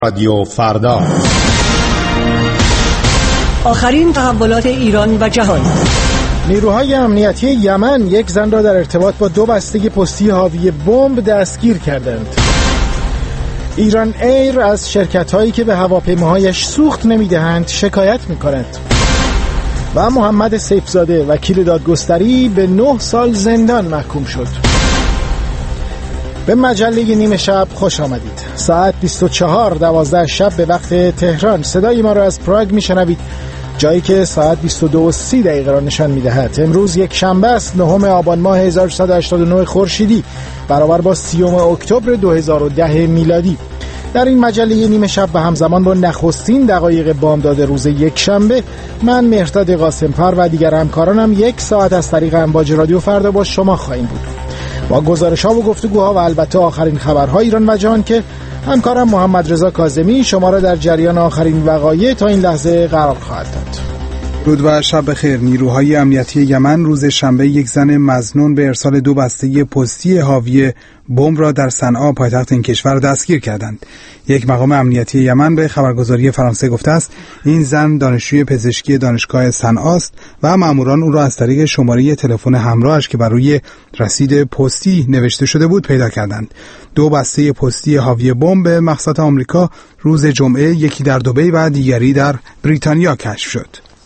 رادیو فردا، آخرین تحولات ایران و جهان. نیروهای امنیتی یمن یک زن را در ارتباط با 2 بسته پستی حاوی بمب دستگیر کردند. ایران ایر از شرکت‌هایی که به هواپیماهایش سوخت نمی‌دهند شکایت می‌کند. و محمد سیفزاده وکیل دادگستری به 9 سال زندان محکوم شد. به مجله نیمه شب خوش آمدید. ساعت 24:12 شب به وقت تهران صدای ما را از پراگ میشنوید، جایی که ساعت 22:30 را نشان میدهد. امروز یک شنبه است، 9 آبان ماه 1389 خورشیدی برابر با 30 اکتبر 2010 میلادی. در این مجله نیمه شب و همزمان با نخستین دقایق بامداد روز یک شنبه، من مهرداد قاسم‌فر و دیگر همکارانم 1 ساعت از طریق امواج رادیو فردا با شما خواهیم بود، با گزارش‌ها و گفتگوها و البته آخرین خبرهای ایران و جهان که همکارم محمد رضا کاظمی شما را در جریان آخرین وقایع تا این لحظه قرار خواهد داد. درود و شب بخیر. نیروهای امنیتی یمن روز شنبه یک زن مظنون به ارسال 2 بسته پستی حاوی بمب را در صنعا پایتخت این کشور دستگیر کردند. یک مقام امنیتی یمن به خبرگزاری فرانسه گفته است این زن دانشجوی پزشکی دانشگاه صنعا است و ماموران او را از طریق شماره تلفن همراهش که بر روی رسید پستی نوشته شده بود پیدا کردند. 2 بسته پستی حاوی بمب به مقصد آمریکا روز جمعه، یکی در دبی و دیگری در بریتانیا کشف شد.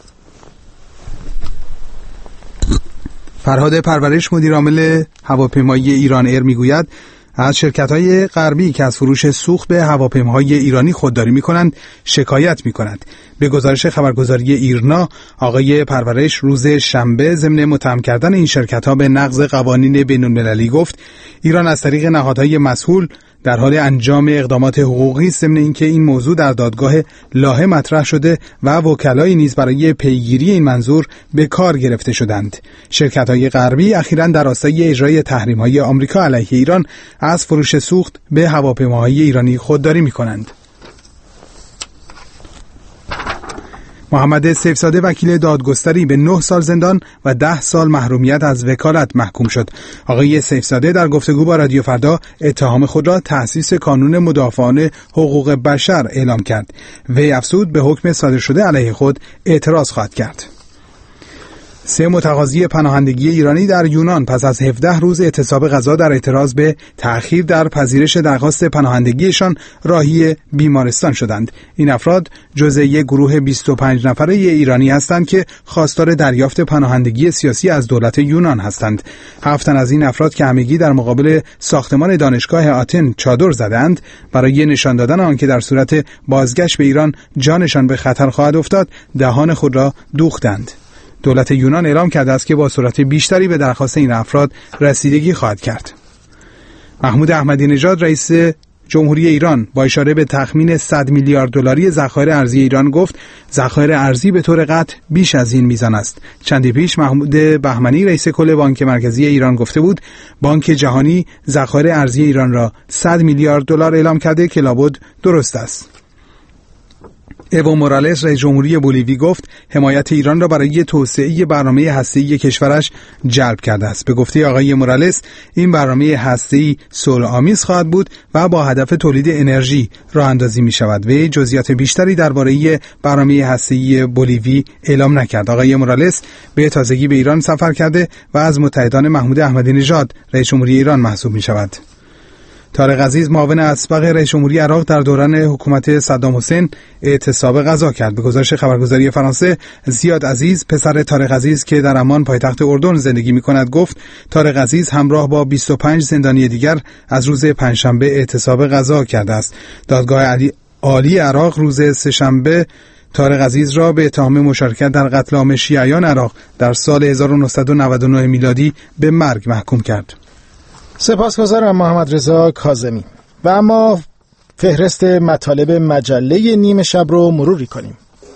فرهاد پرورش مدیرعامل هواپیمایی ایران ایر میگوید از شرکت‌های غربی که از فروش سوخت به هواپیماهای ایرانی خودداری می‌کنند شکایت می‌کند. به گزارش خبرگزاری ایرنا، آقای پرورش روز شنبه ضمن متهم کردن این شرکت‌ها به نقض قوانین بین‌المللی گفت ایران از طریق نهادهای مسئول در حال انجام اقدامات حقوقی است، ضمن اینکه این موضوع در دادگاه لاهه مطرح شده و وکلایی نیز برای پیگیری این منظور به کار گرفته شدند. شرکت‌های غربی اخیراً در راستای اجرای تحریم‌های آمریکا علیه ایران از فروش سوخت به هواپیماهای ایرانی خودداری می‌کنند. محمد سیفزاده وکیل دادگستری به 9 سال زندان و 10 سال محرومیت از وکالت محکوم شد. آقای سیفزاده در گفتگو با رادیو فردا اتهام خود را تأسیس کانون مدافعان حقوق بشر اعلام کرد. وی افزود به حکم صادر شده علیه خود اعتراض خواهد کرد. 3 متقاضی پناهندگی ایرانی در یونان پس از 17 روز اعتصاب غذا در اعتراض به تأخیر در پذیرش درخواست پناهندگیشان راهی بیمارستان شدند. این افراد جزء یک گروه 25 نفره ایرانی هستند که خواستار دریافت پناهندگی سیاسی از دولت یونان هستند. 7 تن از این افراد که همگی در مقابل ساختمان دانشگاه آتن چادر زدند، برای نشان دادن آنکه در صورت بازگشت به ایران جانشان به خطر خواهد افتاد، دهان خود را دوختند. دولت یونان اعلام کرده است که با سرعت بیشتری به درخواست این افراد رسیدگی خواهد کرد. محمود احمدی نژاد رئیس جمهوری ایران با اشاره به تخمین 100 میلیارد دلاری ذخایر ارزی ایران گفت ذخایر ارزی به طور قطع بیش از این میزان است. چندی پیش محمود بهمنی رئیس کل بانک مرکزی ایران گفته بود بانک جهانی ذخایر ارزی ایران را 100 میلیارد دلار اعلام کرده که لابد درست است. ایو مورالس رئیس جمهوری بولیوی گفت حمایت ایران را برای توسعه برنامه هسته‌ای کشورش جلب کرده است. به گفته آقای مورالس این برنامه هسته‌ای صلح‌آمیز خواهد بود و با هدف تولید انرژی راه اندازی می شود. و جزئیات بیشتری درباره برنامه هسته‌ای بولیوی اعلام نکرد. آقای مورالس به تازگی به ایران سفر کرده و از متحدان محمود احمدی نژاد رئیس جمهوری ایران محسوب می شود. طارق عزیز معاون اسبق رئیس جمهوری عراق در دوران حکومت صدام حسین اعتصاب غذا کرد. به گزارش خبرگزاری فرانسه، زیاد عزیز پسر طارق عزیز که در عمان پایتخت اردن زندگی می‌کند گفت طارق عزیز همراه با 25 زندانی دیگر از روز پنجشنبه اعتصاب غذا کرده است. دادگاه عالی عراق روز سه‌شنبه طارق عزیز را به اتهام مشارکت در قتل عام شیعیان عراق در سال 1999 میلادی به مرگ محکوم کرد. سپاسگزارم محمد رضا کاظمی. و اما فهرست مطالب مجله نیمه شب رو مروری کنیم.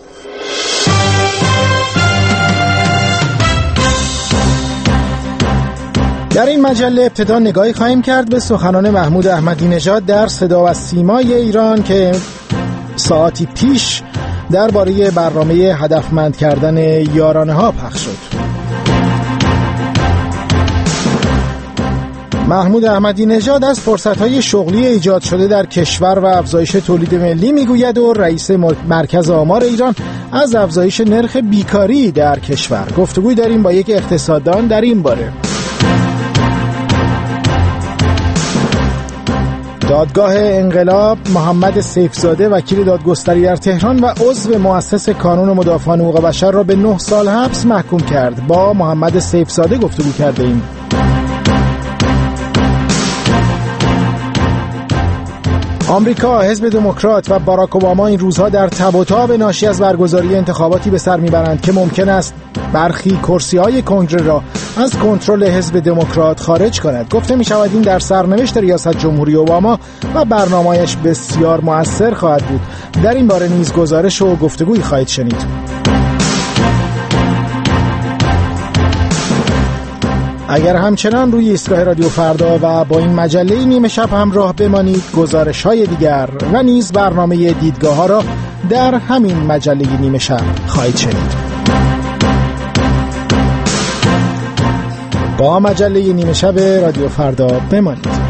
در این مجله ابتدا نگاهی خواهیم کرد به سخنان محمود احمدی نژاد در صدا و سیمای ایران که ساعتی پیش درباره برنامه هدفمند کردن یارانه ها پخش شد. محمود احمدی نژاد از فرصت‌های شغلی ایجاد شده در کشور و افزایش تولید ملی میگوید و رئیس مرکز آمار ایران از افزایش نرخ بیکاری در کشور. گفتگوی داریم با یک اقتصاددان در این باره. دادگاه انقلاب محمد سیفزاده وکیل دادگستری در تهران و عضو مؤسس کانون مدافعان حقوق بشر را به 9 سال حبس محکوم کرد. با محمد سیفزاده گفتگو کردیم. آمریکا، حزب دموکرات و باراک اوباما این روزها در تب و تاب ناشی از برگزاری انتخاباتی به سر میبرند که ممکن است برخی کرسی‌های کنگره را از کنترل حزب دموکرات خارج کند. گفته می‌شود این در سرنوشت ریاست جمهوری اوباما و برنامه‌اش بسیار مؤثر خواهد بود. در این باره نیز گزارش و گفتگویی خواهید شنید. اگر همچنان روی ایستگاه رادیو فردا و با این مجله نیمه شب همراه بمانید، گزارش‌های دیگر و نیز برنامه دیدگاه‌ها را در همین مجله نیمه شب خواهید شنید. با مجله نیمه شب رادیو فردا بمانید.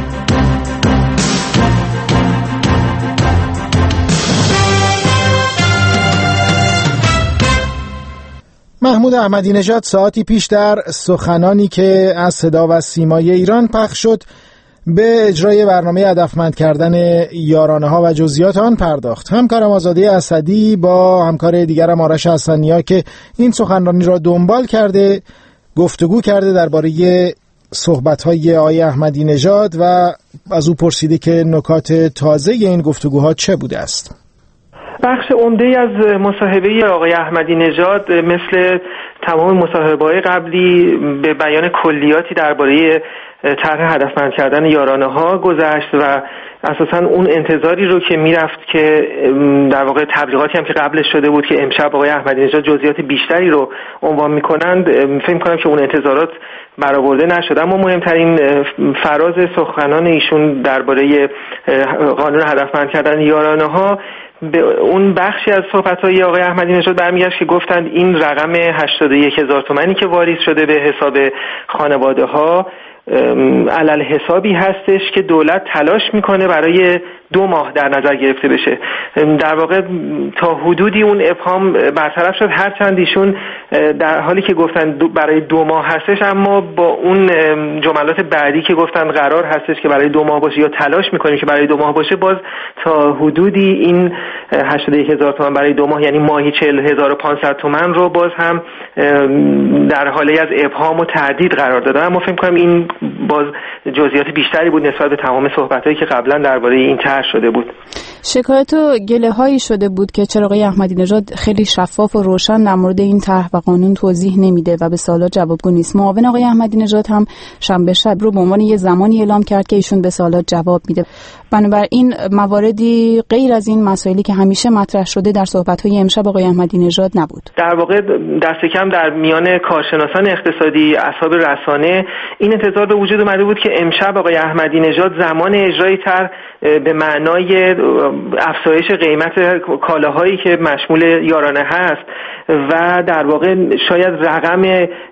محمود احمدی نژاد ساعتی پیش در سخنانی که از صدا و سیمای ایران پخش شد به اجرای برنامه هدفمند کردن یارانه‌ها و جزئیات آن پرداخت. همکارم آزاده اسدی با همکار دیگرم آرش حسنی‌ها که این سخنرانی را دنبال کرده گفتگو کرده درباره صحبت‌های آقای احمدی نژاد و از او پرسیده که نکات تازه این گفتگوها چه بوده است. بخش عمده‌ای از مصاحبه آقای احمدی نژاد مثل تمام مصاحبه‌های قبلی به بیان کلیاتی درباره طرح هدفمند کردن یارانه‌ها گذشت و اساساً اون انتظاری رو که میرفت که در واقع تبلیغاتی هم که قبلش شده بود که امشب آقای احمدی نژاد جزئیات بیشتری رو عنوان می‌کنند، فکر می‌کنم که اون انتظارات برآورده نشد. اما مهمترین فراز سخنان ایشون درباره قانون هدفمند کردن یارانه‌ها به اون بخشی از صحبت‌های آقای احمدی نژاد برمیگشت که گفتند این رقم 81,000 تومانی که واریز شده به حساب خانواده‌ها علل حسابی هستش که دولت تلاش میکنه برای 2 ماه در نظر گرفته بشه. در واقع تا حدودی اون ابهام برطرف شد، هرچند ایشون در حالی که گفتن برای 2 ماه هستش، اما با اون جملات بعدی که گفتن قرار هستش که برای 2 ماه باشه یا تلاش میکنیم که برای 2 ماه باشه، باز تا حدودی این 81,000 تومان برای 2 ماه یعنی ماهی 40,500 تومان رو باز هم در حالی از ابهام و تردید قرار دادن. اما فکر کنم این باز جزئیات بیشتری بود نسبت به تمام صحبتایی که قبلا درباره این طرح شده بود. شکایت و گله هایی شده بود که چرا آقای احمدی نژاد خیلی شفاف و روشن در مورد این طرح و قانون توضیح نمیده و به سوالات جوابگو نیست. معاون آقای احمدی نژاد هم شنبه شب رو به عنوان یه زمانی اعلام کرد که ایشون به سوالات جواب میده. بنابراین مواردی غیر از این مسائلی که همیشه مطرح شده در صحبت‌های امشب آقای احمدی نژاد نبود. در واقع دست کم در میان کارشناسان اقتصادی، اصحاب رسانه این انتظار به وجود اومده بود که امشب آقای احمدی نژاد زمان اجرای طرح به معنای افزایش قیمت کالاهایی که مشمول یارانه هست و در واقع شاید رقم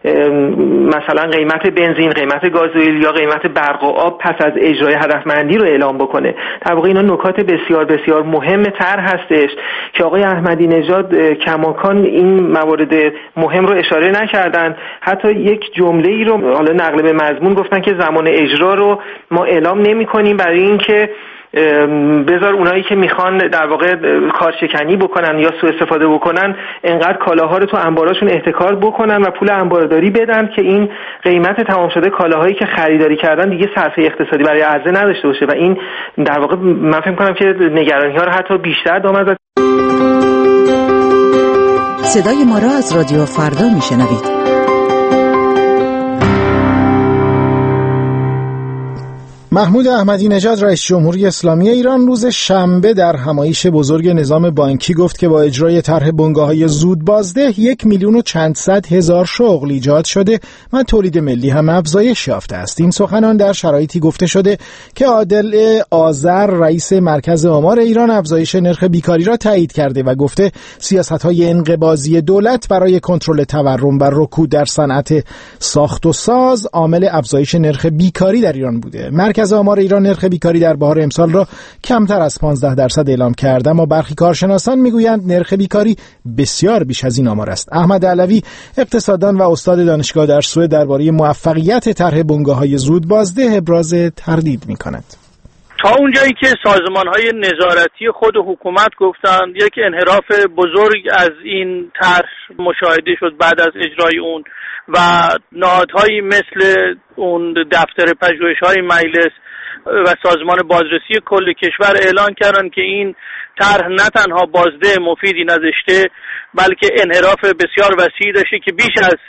مثلا قیمت بنزین، قیمت گازوئیل یا قیمت برق و آب پس از اجرای هدفمندی رو اعلام بکنه. در واقع اینا نکات بسیار بسیار مهم طرح هستش که آقای احمدی نژاد کماکان این موارد مهم رو اشاره نکردن. حتی یک جمله‌ای رو حالا نقل به مضمون گفتن که زمان اجرا رو ما اعلام نمی‌کنیم برای اینکه بذار اونایی که میخوان در واقع کارشکنی بکنن یا سوء استفاده بکنن انقدر کالاها رو تو انباراشون احتکار بکنن و پول انبارداری بدن که این قیمت تمام شده کالاهایی که خریداری کردن دیگه صرفه اقتصادی برای عرضه نداشته باشه و این در واقع من فکر کنم که نگرانی‌ها رو حتی بیشتر دامن زد. صدای ما را از رادیو فردا میشنوید. محمود احمدی نژاد رئیس جمهوری اسلامی ایران روز شنبه در همایش بزرگ نظام بانکی گفت که با اجرای طرح بنگاه‌های زود بازده 1,100,000 شغل ایجاد شده و تولید ملی هم افزایش یافته است. این سخنان در شرایطی گفته شده که عادل آذر رئیس مرکز آمار ایران افزایش نرخ بیکاری را تایید کرده و گفته سیاست‌های انقباضی دولت برای کنترل تورم و رکود در صنعت ساخت و ساز عامل افزایش نرخ بیکاری در ایران بوده. مرکز آمار ایران نرخ بیکاری در بهار امسال را کمتر از 15% اعلام کرده، اما برخی کارشناسان میگویند نرخ بیکاری بسیار بیش از این آمار است. احمد علوی اقتصاددان و استاد دانشگاه در سوئد درباره موفقیت طرح بنگاه‌های زود بازده ابراز تردید می‌کند. تا اونجایی که سازمان‌های نظارتی خود حکومت گفتند یک انحراف بزرگ از این طرح مشاهده شد بعد از اجرای اون و نهادهایی مثل اون دفتر پژوهش‌های مجلس و سازمان بازرسی کل کشور اعلان کردند که این طرح نه تنها بازده مفیدی نداشته بلکه انحراف بسیار وسیعی داشته که بیش از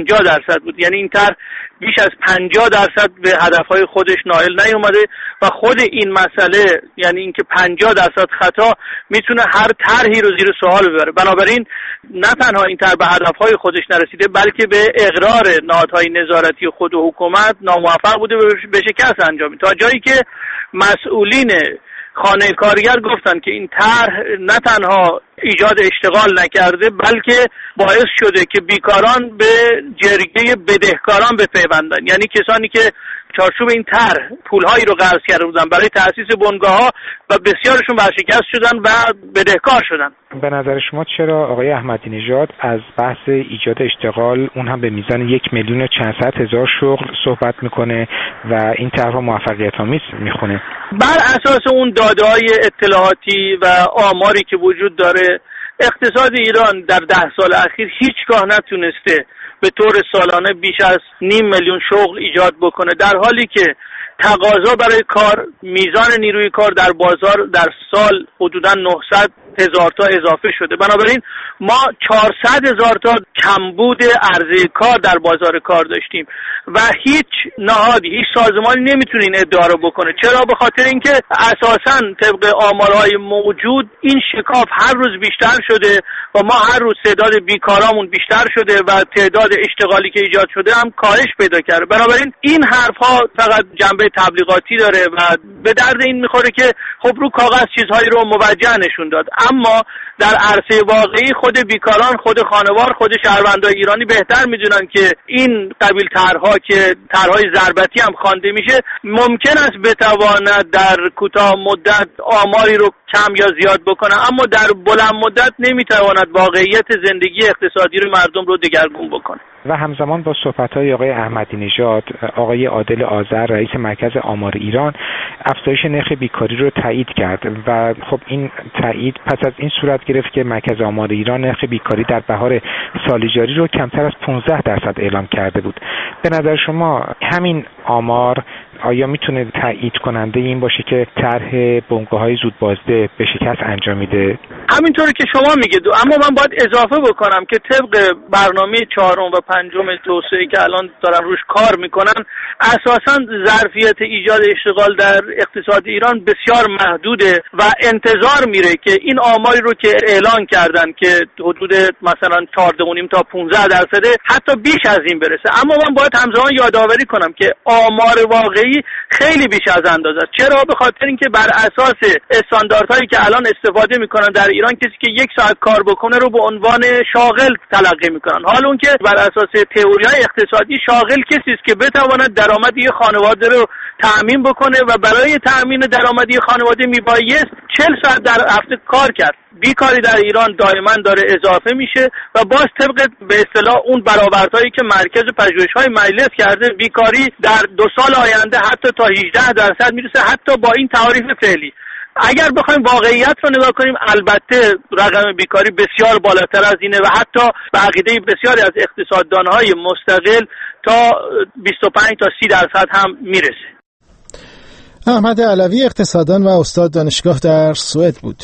50% بود. یعنی این طرح بیش از 50% به هدفهای خودش نائل نیومده و خود این مسئله، یعنی اینکه 50% خطا میتونه هر طرحی رو زیر سوال ببره. بنابراین نه تنها این طرح به هدفهای خودش نرسیده بلکه به اقرار نهادهای نظارتی خود و حکومت ناموفق بوده به شکست انجامی، تا جایی که مسئولین خانه کارگر گفتن که این طرح نه تنها ایجاد اشتغال نکرده بلکه باعث شده که بیکاران به جرگه بدهکاران بپیوندن. یعنی کسانی که چارچوب این طرح پولهایی رو قرض کرده بودن برای تأسیس بنگاه‌ها و بسیارشون ورشکست شدن و بدهکار شدن. به نظر شما چرا آقای احمدی نژاد از بحث ایجاد اشتغال اون هم به میزان 1,400,000 شغل صحبت میکنه و این طرح رو موفقیت‌آمیز میخونه؟ بر اساس اون داده‌های اطلاعاتی و آماری که وجود داره اقتصاد ایران در 10 سال اخیر هیچگاه نتونسته به طور سالانه بیش از 500,000 شغل ایجاد بکنه، در حالی که تقاضا برای کار، میزان نیروی کار در بازار در سال حدوداً 900,000 تا اضافه شده. بنابراین ما 400,000 تا کمبود عرضه کار در بازار کار داشتیم و هیچ نهادی، هیچ سازمانی نمیتونه این ادعا رو بکنه. چرا؟ به خاطر اینکه اساساً طبق آمارهای موجود این شکاف هر روز بیشتر شده و ما هر روز تعداد بیکارامون بیشتر شده و تعداد اشتغالی که ایجاد شده هم کاهش پیدا کرده. بنابراین این حرفها فقط جنبه تبلیغاتی داره و به درد این میخوره که خب رو کاغذ چیزهایی رو موجه نشون داد، اما در عرصه واقعی خود بیکاران، خود خانوار، خود شهروندان ایرانی بهتر میدونن که این قبیل طرحها که طرحهای ضربتی هم خوانده میشه ممکن است بتواند در کوتاه مدت آماری رو کم یا زیاد بکنه، اما در بلند مدت نمیتواند واقعیت زندگی اقتصادی رو مردم رو دگرگون بکنه. و همزمان با صحبت‌های آقای احمدی نژاد، آقای عادل آذر رئیس مرکز آمار ایران افزایش نرخ بیکاری رو تایید کرد و خب این تایید پس از این صورت گرفت که مرکز آمار ایران نرخ بیکاری در بهار سال جاری رو کمتر از 15% اعلام کرده بود. به نظر شما همین آمار آیا میتونه تایید کننده این باشه که طرح بنگاه‌های زود بازده به شکست انجامیده؟ همینطوری که شما میگید، اما من باید اضافه بکنم که طبق برنامه 4 و 5 توسعه که الان دارن روش کار میکنن اساساً ظرفیت ایجاد اشتغال در اقتصاد ایران بسیار محدوده و انتظار میره که این آماری رو که اعلان کردن که حدود مثلا 14.5 تا 15% حتی بیش از این برسه. اما من باید همزمان یادآوری کنم که آمار واقعی خیلی بیش از اندازه است. چرا؟ به خاطر اینکه بر اساس استانداردهایی که الان استفاده میکنن در ایران کسی که 1 ساعت کار بکنه رو به عنوان شاغل تلقی میکنن، حال اون که بر اساس تئوری‌های اقتصادی شاغل کسی است که بتواند درآمد یک خانواده رو تأمین بکنه و برای تأمین درآمد یک خانواده میبایست 40 ساعت در هفته کار کرد. بیکاری در ایران دائما داره اضافه میشه و باز طبق به اصطلاح اون برآوردهایی که مرکز پژوهش‌های مجلس کرده بیکاری در 2 سال آینده حتی تا 18% میرسه، حتی با این تعاریف فعلی. اگر بخوایم واقعیت رو نگاه کنیم البته رقم بیکاری بسیار بالاتر از اینه و حتی به عقیده بسیاری از اقتصاددان‌های مستقل تا 25 تا 30% هم میرسه. احمد علوی اقتصاددان و استاد دانشگاه در سوئد بود.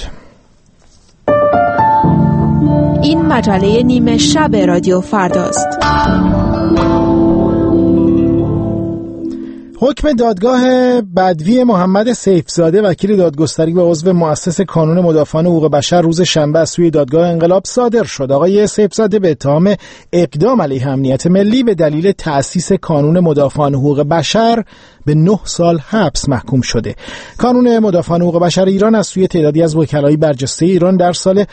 این مجله نیمه شب رادیو فرداست. حکم دادگاه بدوی محمد سیفزاده وکیل دادگستری و عضو مؤسس کانون مدافعان حقوق بشر روز شنبه از سوی دادگاه انقلاب صادر شد. آقای سیفزاده به اتهام اقدام علیه امنیت ملی به دلیل تأسیس کانون مدافعان حقوق بشر به 9 سال حبس محکوم شده. کانون مدافعان حقوق بشر ایران از سوی تعدادی از وکلای برجسته ایران در سال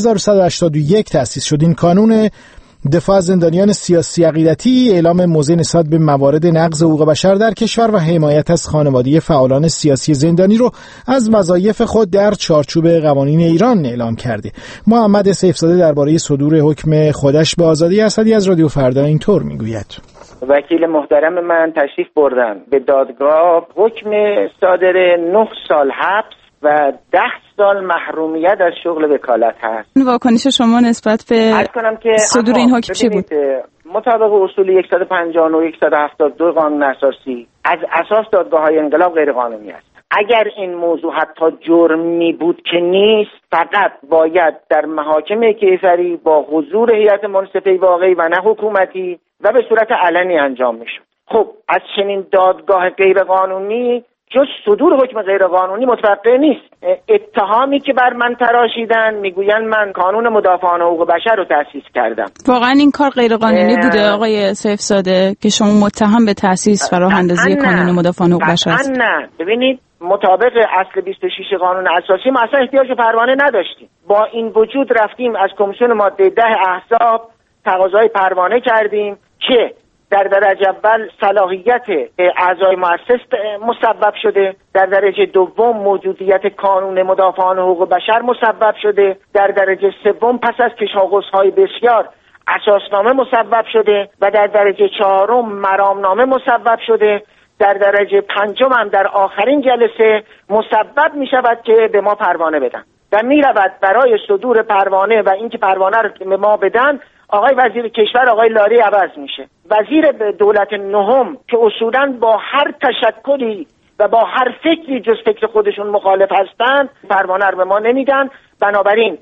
1181 تأسیس شد. این کانون دفاع از زندانیان سیاسی عقیدتی، اعلام موضع نسبت به موارد نقض حقوق بشر در کشور و حمایت از خانواده فعالان سیاسی زندانی رو از وظایف خود در چارچوب قوانین ایران اعلام کرده. محمد سیفزاده درباره صدور حکم خودش به آزادی اسدی از رادیو فردا اینطور میگوید: وکیل محترم من تشریف بردن به دادگاه، حکم صادر 9 سال حبس و 10 سال محرومیت از شغل وکالت هست. واکنش شما نسبت به صدور این حکم چی بود؟ مطابق اصول 159 و 172 قانون اساسی از اساس دادگاه‌های انقلاب غیر قانونی است. اگر این موضوع حتی جرمی بود که نیست، فقط باید در محاکم کیفری با حضور هیئت منصفه واقعی و نه حکومتی و به صورت علنی انجام میشد. خب از چنین دادگاه غیر قانونی جز صدور حکم غیر قانونی متوقع نیست. اتهامی که بر من تراشیدن میگوین من کانون مدافعان حقوق بشر رو تأسیس کردم. واقعا این کار غیر قانونی بوده آقای سیفزاده که شما متهم به تأسیس و راه اندازی کانون مدافعان حقوق بشر هست؟ نه، ببینید مطابق اصل 26 قانون اساسی ما اصلا احتیاج پروانه نداشتیم. با این وجود رفتیم از کمیسیون ماده 10 احزاب تقاضای پروانه کردیم که در درجه اول صلاحیت اعضای مؤسس مسبب شده، در درجه دوم موجودیت کانون مدافعان حقوق بشر مسبب شده، در درجه سوم پس از کشاغوزهای بسیار اساسنامه مسبب شده و در درجه چهارم مرامنامه مسبب شده، در درجه پنجم هم در آخرین جلسه مسبب می شود که به ما پروانه بدن و می رود برای صدور پروانه و اینکه پروانه رو به ما بدن آقای وزیر کشور آقای لاری عوض میشه. وزیر دولت نهم که اصولاً با هر تشکلی و با هر فکری جز فکر خودشون مخالف هستند پروانه رو به ما نمیدن. بنابراین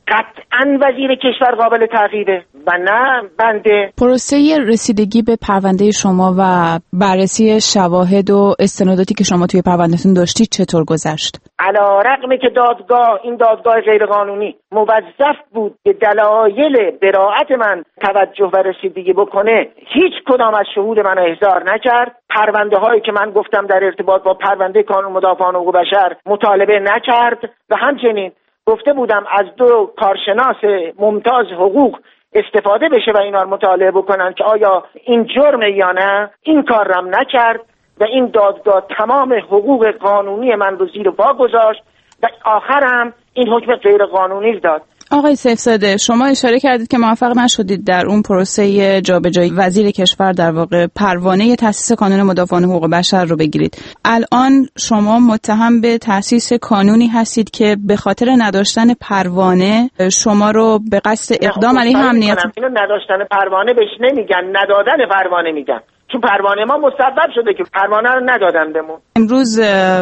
قطعاً وزیر کشور قابل تعقیبه و نه بنده. پروسه رسیدگی به پرونده شما و بررسی شواهد و استناداتی که شما توی پروندهتون داشتید چطور گذشت؟ علی‌رغم که این دادگاه غیرقانونی موظف بود به دلایل براءت من توجه و رسیدگی بکنه، هیچ کدام از شهود من احضار نکرد. پرونده هایی که من گفتم در ارتباط با پرونده کانون مدافعان حقوق بشر مطالبه نکرد و همچنین گفته بودم از 2 کارشناس ممتاز حقوق استفاده بشه و اینا رو مطالعه بکنن که آیا این جرمه یا نه. این کار رم نکرد و این دادگاه تمام حقوق قانونی من رو زیر پا گذاشت و آخر هم این حکم غیر قانونی داد. آقای سیفزاده، شما اشاره کردید که موفق نشدید در اون پروسه جابجایی وزیر کشور در واقع پروانه تأسیس کانون مدافعان حقوق بشر رو بگیرید. الان شما متهم به تأسیس کانونی هستید که به خاطر نداشتن پروانه شما رو به قصد اقدام علیه امنیت. اینو نداشتن پروانه بهش نمیگن، ندادن پروانه میگن، چون پروانه ما مسبب شده که پروانه رو ندادن بهمون. امروز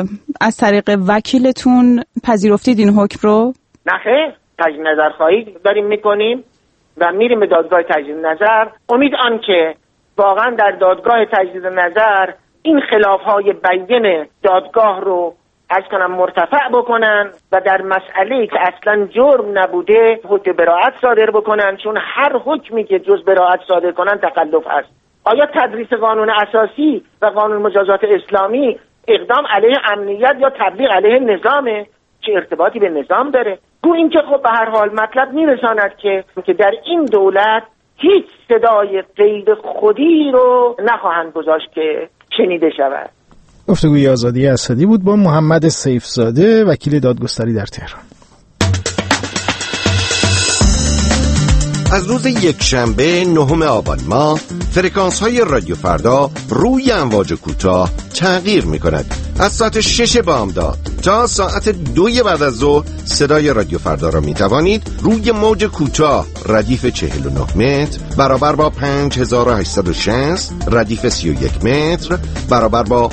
از طریق وکیلتون پذیرفتید این حکم رو؟ نه خیر، تجدید نظر خواهی داریم میکنیم و میریم به دادگاه تجدید نظر. امید آن که واقعا در دادگاه تجدید نظر این خلافهای بیان دادگاه رو مرتفع بکنن و در مسئله‌ای که اصلا جرم نبوده حکم براءت صادر بکنن، چون هر حکمی که جز براءت صادر کنن تخلف هست. آیا تدریس قانون اساسی و قانون مجازات اسلامی اقدام علیه امنیت یا تبلیغ علیه نظامه؟ چه ارتباطی به نظام داره؟ گو این که خب به هر حال مطلب میرساند که در این دولت هیچ صدای غیر خودی رو نخواهند گذاشت که شنیده شود. گفتگوی آزادی اسدی بود با محمد سیفزاده وکیل دادگستری در تهران. از روز یکشنبه 9 آبان ماه فرکانس های رادیو فردا روی امواج کوتاه تغییر می کند. از ساعت 6 بامداد تا ساعت 2 بعد از ظهر صدای رادیو فردا را می توانید روی موج کوتاه ردیف 49 متر برابر با 5860 ردیف 31 متر برابر با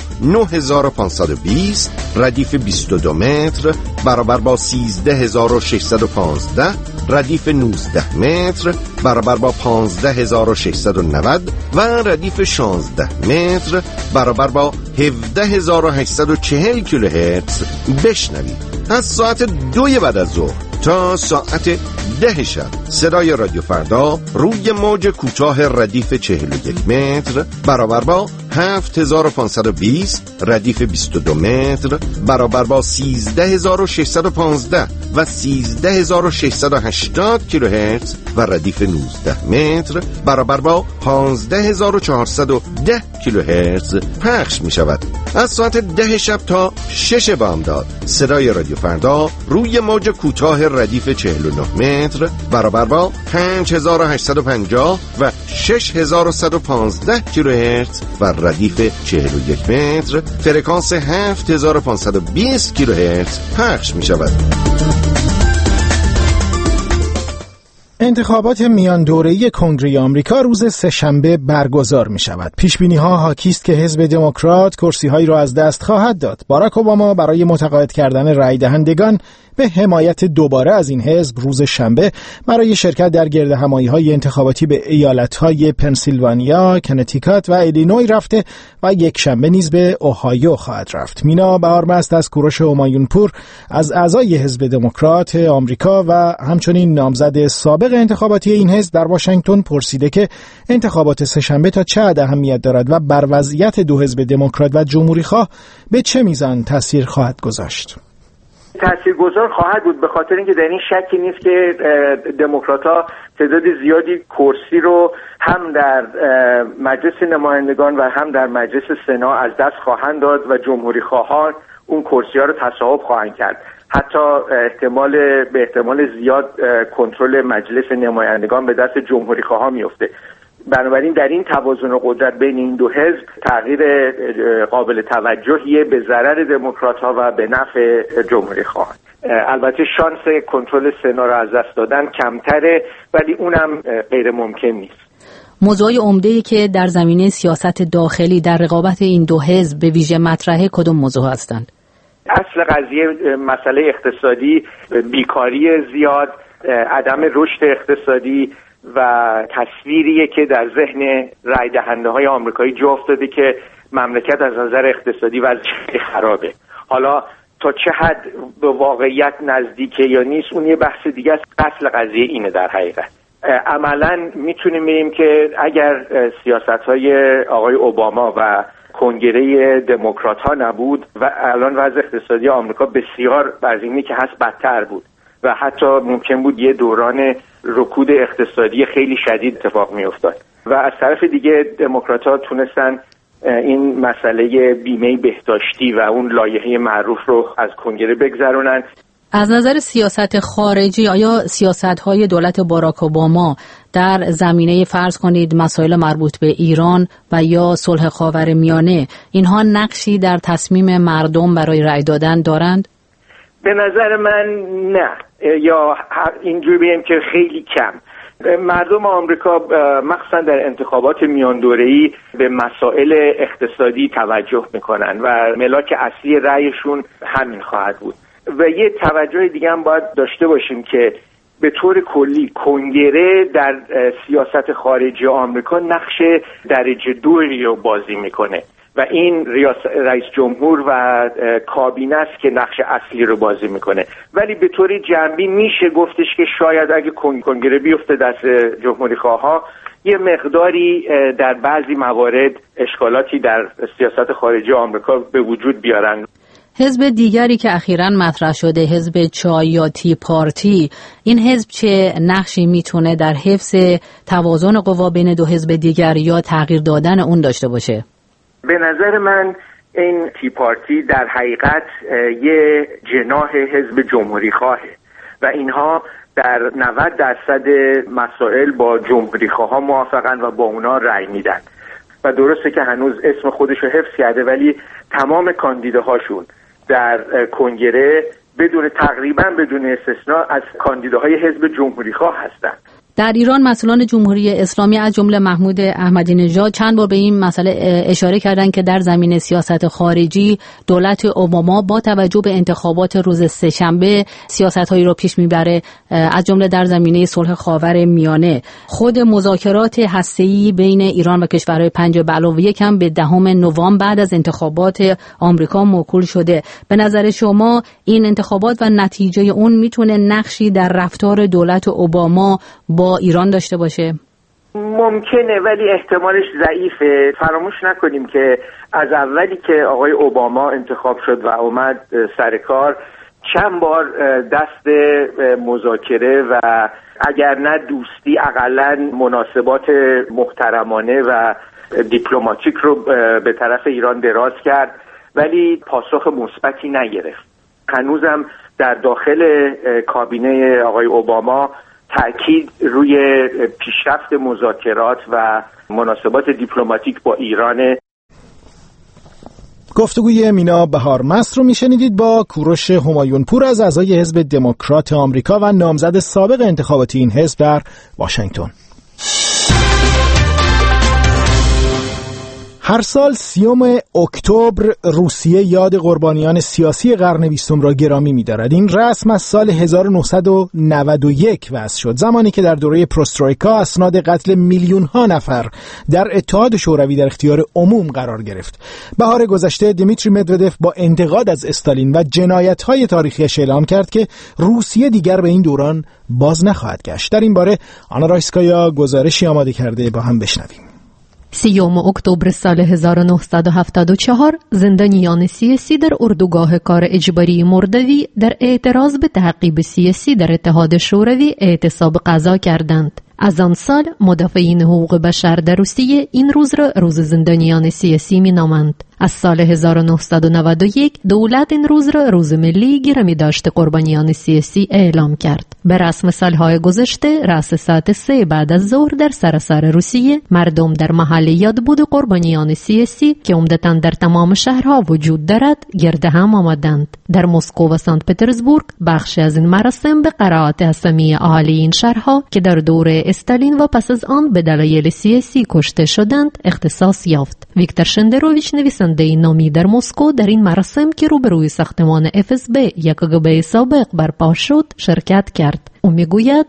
9520 ردیف 22 متر برابر با 13615 ردیف 19 متر برابر با 15690 و ردیف 16 متر برابر با 17840 کیلوهرتز بشنوید. از ساعت 2 بعد از ظهر تا ساعت 10 شب صدای رادیو فردا روی موج کوتاه ردیف 41 متر برابر با 7520 ردیف 22 متر برابر با 13615 و 13680 کیلوهرتز و ردیف 19 متر برابر با 15410 کیلوهرتز پخش می شود. از ساعت 10 شب تا 6 بامداد صدای رادیو فردا روی موج کوتاه ردیف 49 متر برابر با 5850 و 6115 کیلوهرتز و ردیف 41 متر فرکانس 7520 کیلوهرتز پخش می شود. انتخابات میان دوره‌ای کنگره آمریکا روز سه‌شنبه برگزار می شود. پیشبینی‌ها حاکی است که حزب دموکرات کرسی‌هایی را از دست خواهد داد. باراک اوباما برای متقاعد کردن رای دهندگان به حمایت دوباره از این حزب روز شنبه برای شرکت در گردهمایی‌های انتخاباتی به ایالت‌های پنسیلوانیا، کنتیکات و ایلینوی رفته و یک شنبه نیز به اوهایو خواهد رفت. مینا بهارمست از کوروش همایونپور از اعضای حزب دموکرات آمریکا و همچنین نامزد سابق انتخاباتی این حزب در واشنگتن پرسیده که انتخابات سه‌شنبه تا چه حد اهمیت دارد و بر وضعیت دو حزب دموکرات و جمهوری‌خواه به چه میزان تاثیر خواهد گذاشت. تاثیرگذار خواهد بود، به خاطر اینکه در این شکی نیست که دموکرات‌ها تعداد زیادی کرسی رو هم در مجلس نمایندگان و هم در مجلس سنا از دست خواهند داد و جمهوری‌خواهان اون کرسی‌ها رو تصاحب خواهند کرد. حتی به احتمال زیاد کنترل مجلس نمایندگان به دست جمهوری‌خواهان میفته. بنابراین در این توازن قدرت بین این دو حزب تغییر قابل توجهی به ضرر دموکرات‌ها و به نفع جمهوری‌خواهان. البته شانس کنترل سنا را از دست دادن کمتره، ولی اونم غیر ممکن نیست. موضوع عمده‌ای که در زمینه سیاست داخلی در رقابت این دو حزب به ویژه مطرحه کدام موضوع هستند؟ اصل قضیه مسئله اقتصادی، بیکاری زیاد، عدم رشد اقتصادی و تصویریه که در ذهن رای دهنده های آمریکایی جا افتاده که مملکت از نظر اقتصادی وضعیت خرابه. حالا تا چه حد به واقعیت نزدیکه یا نیست اون یه بحث دیگه است. اصل قضیه اینه در حقیقت. عملاً میتونیم بگیم که اگر سیاست‌های آقای اوباما و کنگره دموکرات ها نبود و الان وضع اقتصادی آمریکا بسیار از اینی که هست بدتر بود و حتی ممکن بود یه دوران رکود اقتصادی خیلی شدید اتفاق می افتاد. و از طرف دیگه دموکرات‌ها تونستن این مسئله بیمه بهداشتی و اون لایحه معروف رو از کنگره بگذرونن. از نظر سیاست خارجی آیا سیاست‌های دولت باراک اوباما در زمینه فرض کنید مسائل مربوط به ایران و یا صلح خاورمیانه اینها نقشی در تصمیم مردم برای رأی دادن دارند؟ به نظر من نه، یا اینجوری بگیم که خیلی کم. مردم آمریکا مخصوصا در انتخابات میان دوره‌ای به مسائل اقتصادی توجه میکنن و ملاک اصلی رأیشون همین خواهد بود. و یه توجه دیگه هم باید داشته باشیم که به طور کلی کنگره در سیاست خارجی آمریکا نقش درجه 2 رو بازی میکنه و این رئیس جمهور و کابینه است که نقش اصلی رو بازی میکنه. ولی به طور جنبی میشه گفتش که شاید اگه کنگره بیفته دست جمهوری خواها یه مقداری در بعضی موارد اشکالاتی در سیاست خارجی آمریکا به وجود بیارن. حزب دیگری که اخیراً مطرح شده، حزب چای یا تی پارتی، این حزب چه نقشی میتونه در حفظ توازن قوا بین دو حزب دیگر یا تغییر دادن اون داشته باشه؟ به نظر من این تی پارتی در حقیقت یه جناح حزب جمهوری خواهه و اینها در 90% مسائل با جمهوری خواه موافقن و با اونا رأی میدن و درسته که هنوز اسم خودشو حفظ کرده ولی تمام کاندیداهاشون در کنگره تقریبا بدون استثناء از کاندیداهای حزب جمهوری خواه هستن. در ایران مسئولان جمهوری اسلامی از جمله محمود احمدی نژاد چند بار به این مسئله اشاره کردند که در زمینه سیاست خارجی دولت اوباما با توجه به انتخابات روز سه‌شنبه سیاست‌هایی را پیش میبره، از جمله در زمینه صلح خاورمیانه. خود مذاکرات هسته‌ای بین ایران و کشورهای 5+1 هم به 10 نوامبر بعد از انتخابات آمریکا موکول شده. به نظر شما این انتخابات و نتیجه اون میتونه نقشی در رفتار دولت اوباما با ایران داشته باشه؟ ممکنه، ولی احتمالش ضعیفه. فراموش نکنیم که از اولی که آقای اوباما انتخاب شد و اومد سر کار چند بار دست مذاکره و اگر نه دوستی اقلن مناسبات محترمانه و دیپلماتیک رو به طرف ایران دراز کرد، ولی پاسخ مثبتی نگرفت. هنوزم در داخل کابینه آقای اوباما تأکید روی پیشرفت مذاکرات و مناسبات دیپلماتیک با ایرانه. گفتگوی مینا بهارمست رو میشنیدید با کوروش همایون پور از اعضای حزب دموکرات آمریکا و نامزد سابق انتخاباتی این حزب در واشنگتن. هر سال 30 اکتبر روسیه یاد قربانیان سیاسی قرن 20 را گرامی می‌دارد. این رسم از سال 1991 وضع شد، زمانی که در دوره پروسترویکا اسناد قتل میلیون‌ها نفر در اتحاد شوروی در اختیار عموم قرار گرفت. بهار گذشته دیمیتری مدودف با انتقاد از استالین و جنایت‌های تاریخیش اعلام کرد که روسیه دیگر به این دوران باز نخواهد گشت. در این باره آنا رایسکایا گزارشی آماده کرده، با هم بشنویم. 30 اکتبر سال 1974 زندانیان سیاسی در اردوگاه کار اجباری مردوی در اعتراض به تعقیب سیاسی در اتحاد شوروی اعتصاب غذا کردند. از آن سال مدافعین حقوق بشر در روسیه این روز را روز زندانیان سیاسی می نامند. از سال 1991 دولت این روز را روز ملی گرامی داشت قربانیان سیاسی اعلام کرد. به رسم سالهای گذشته رأس ساعت 3 بعد از ظهر در سراسر روسیه مردم در محل یادبود قربانیان سیاسی که عمدتاً در تمام شهرها وجود دارد گرد هم آمدند. در مسکو و سنت پترزبورگ بخشی از این مراسم به قرائت اسامی اهالی این شهرها که در دوره استالین و پس از آن به دلایل سیاسی کشته شدند اختصاص یافت. ویکتور شندروویچ نویسنده نامی در مسکو در این مراسم که روبروی ساختمان FSB یا KGB سابق برپا شد شرکت کرد. او میگوید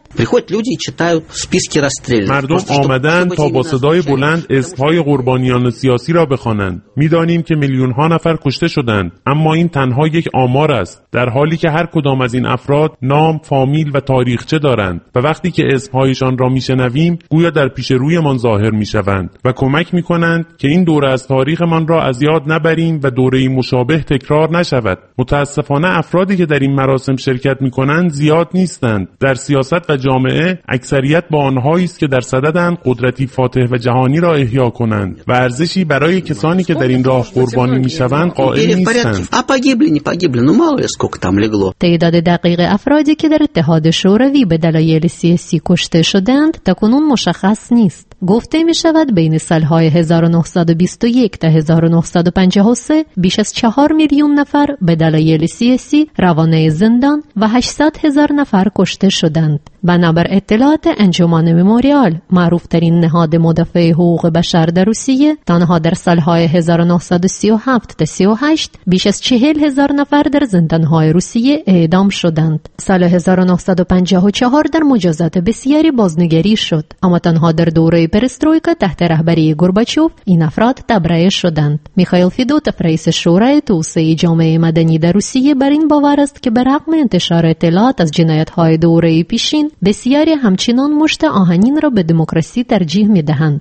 مردم آمدند تا با صدای بلند اسمهای قربانیان سیاسی را بخوانند. میدانیم که میلیون ها نفر کشته شدند، اما این تنها یک آمار است، در حالی که هر کدام از این افراد نام، فامیل و تاریخچه دارند و وقتی که اسمهایشان را میشنویم گویا در پیش رویمان ظاهر میشوند و کمک میکنند که این دوره از تاریخمان را از یاد نبریم و دوره مشابه تکرار نشود. متاسفانه افرادی که در این مراسم شرکت میکنند زیاد نیستند. در سیاست و جامعه اکثریت با آنهایی است که در صددند قدرتی فاتح و جهانی را احیا کنند و ارزشی برای کسانی که در این راه قربانی میشوند قائل نیستند. تعداد دقیق افرادی که در اتحاد شوروی به دلایل سیاسی کشته شدند تاکنون مشخص نیست. گفته می شود بین سالهای 1921 تا 1953 بیش از 4 میلیون نفر به دلایل سیاسی روانه زندان و 800,000 نفر کشته شدند. بنابر اطلاعات انجمن مموریال، معروف ترین نهاد مدافع حقوق بشر در روسیه، تنها در سالهای 1937 تا 38 بیش از 40,000 نفر در زندانهای روسیه اعدام شدند. سال 1954 در مجازات بسیاری بازنگری شد، اما تنها در دوره پرسترویکا تحت رهبری گورباچوف این افراد تبرئه شدند. میخائیل فیدوتوف رئیس شورای توسعه جامعه مدنی در روسیه بر این باور است که برغم انتشار اطلاعات از جنایت‌های دوره پیشین، بسیاری همچنان مشت آهنین را به دموکراسی ترجیح می‌دهند.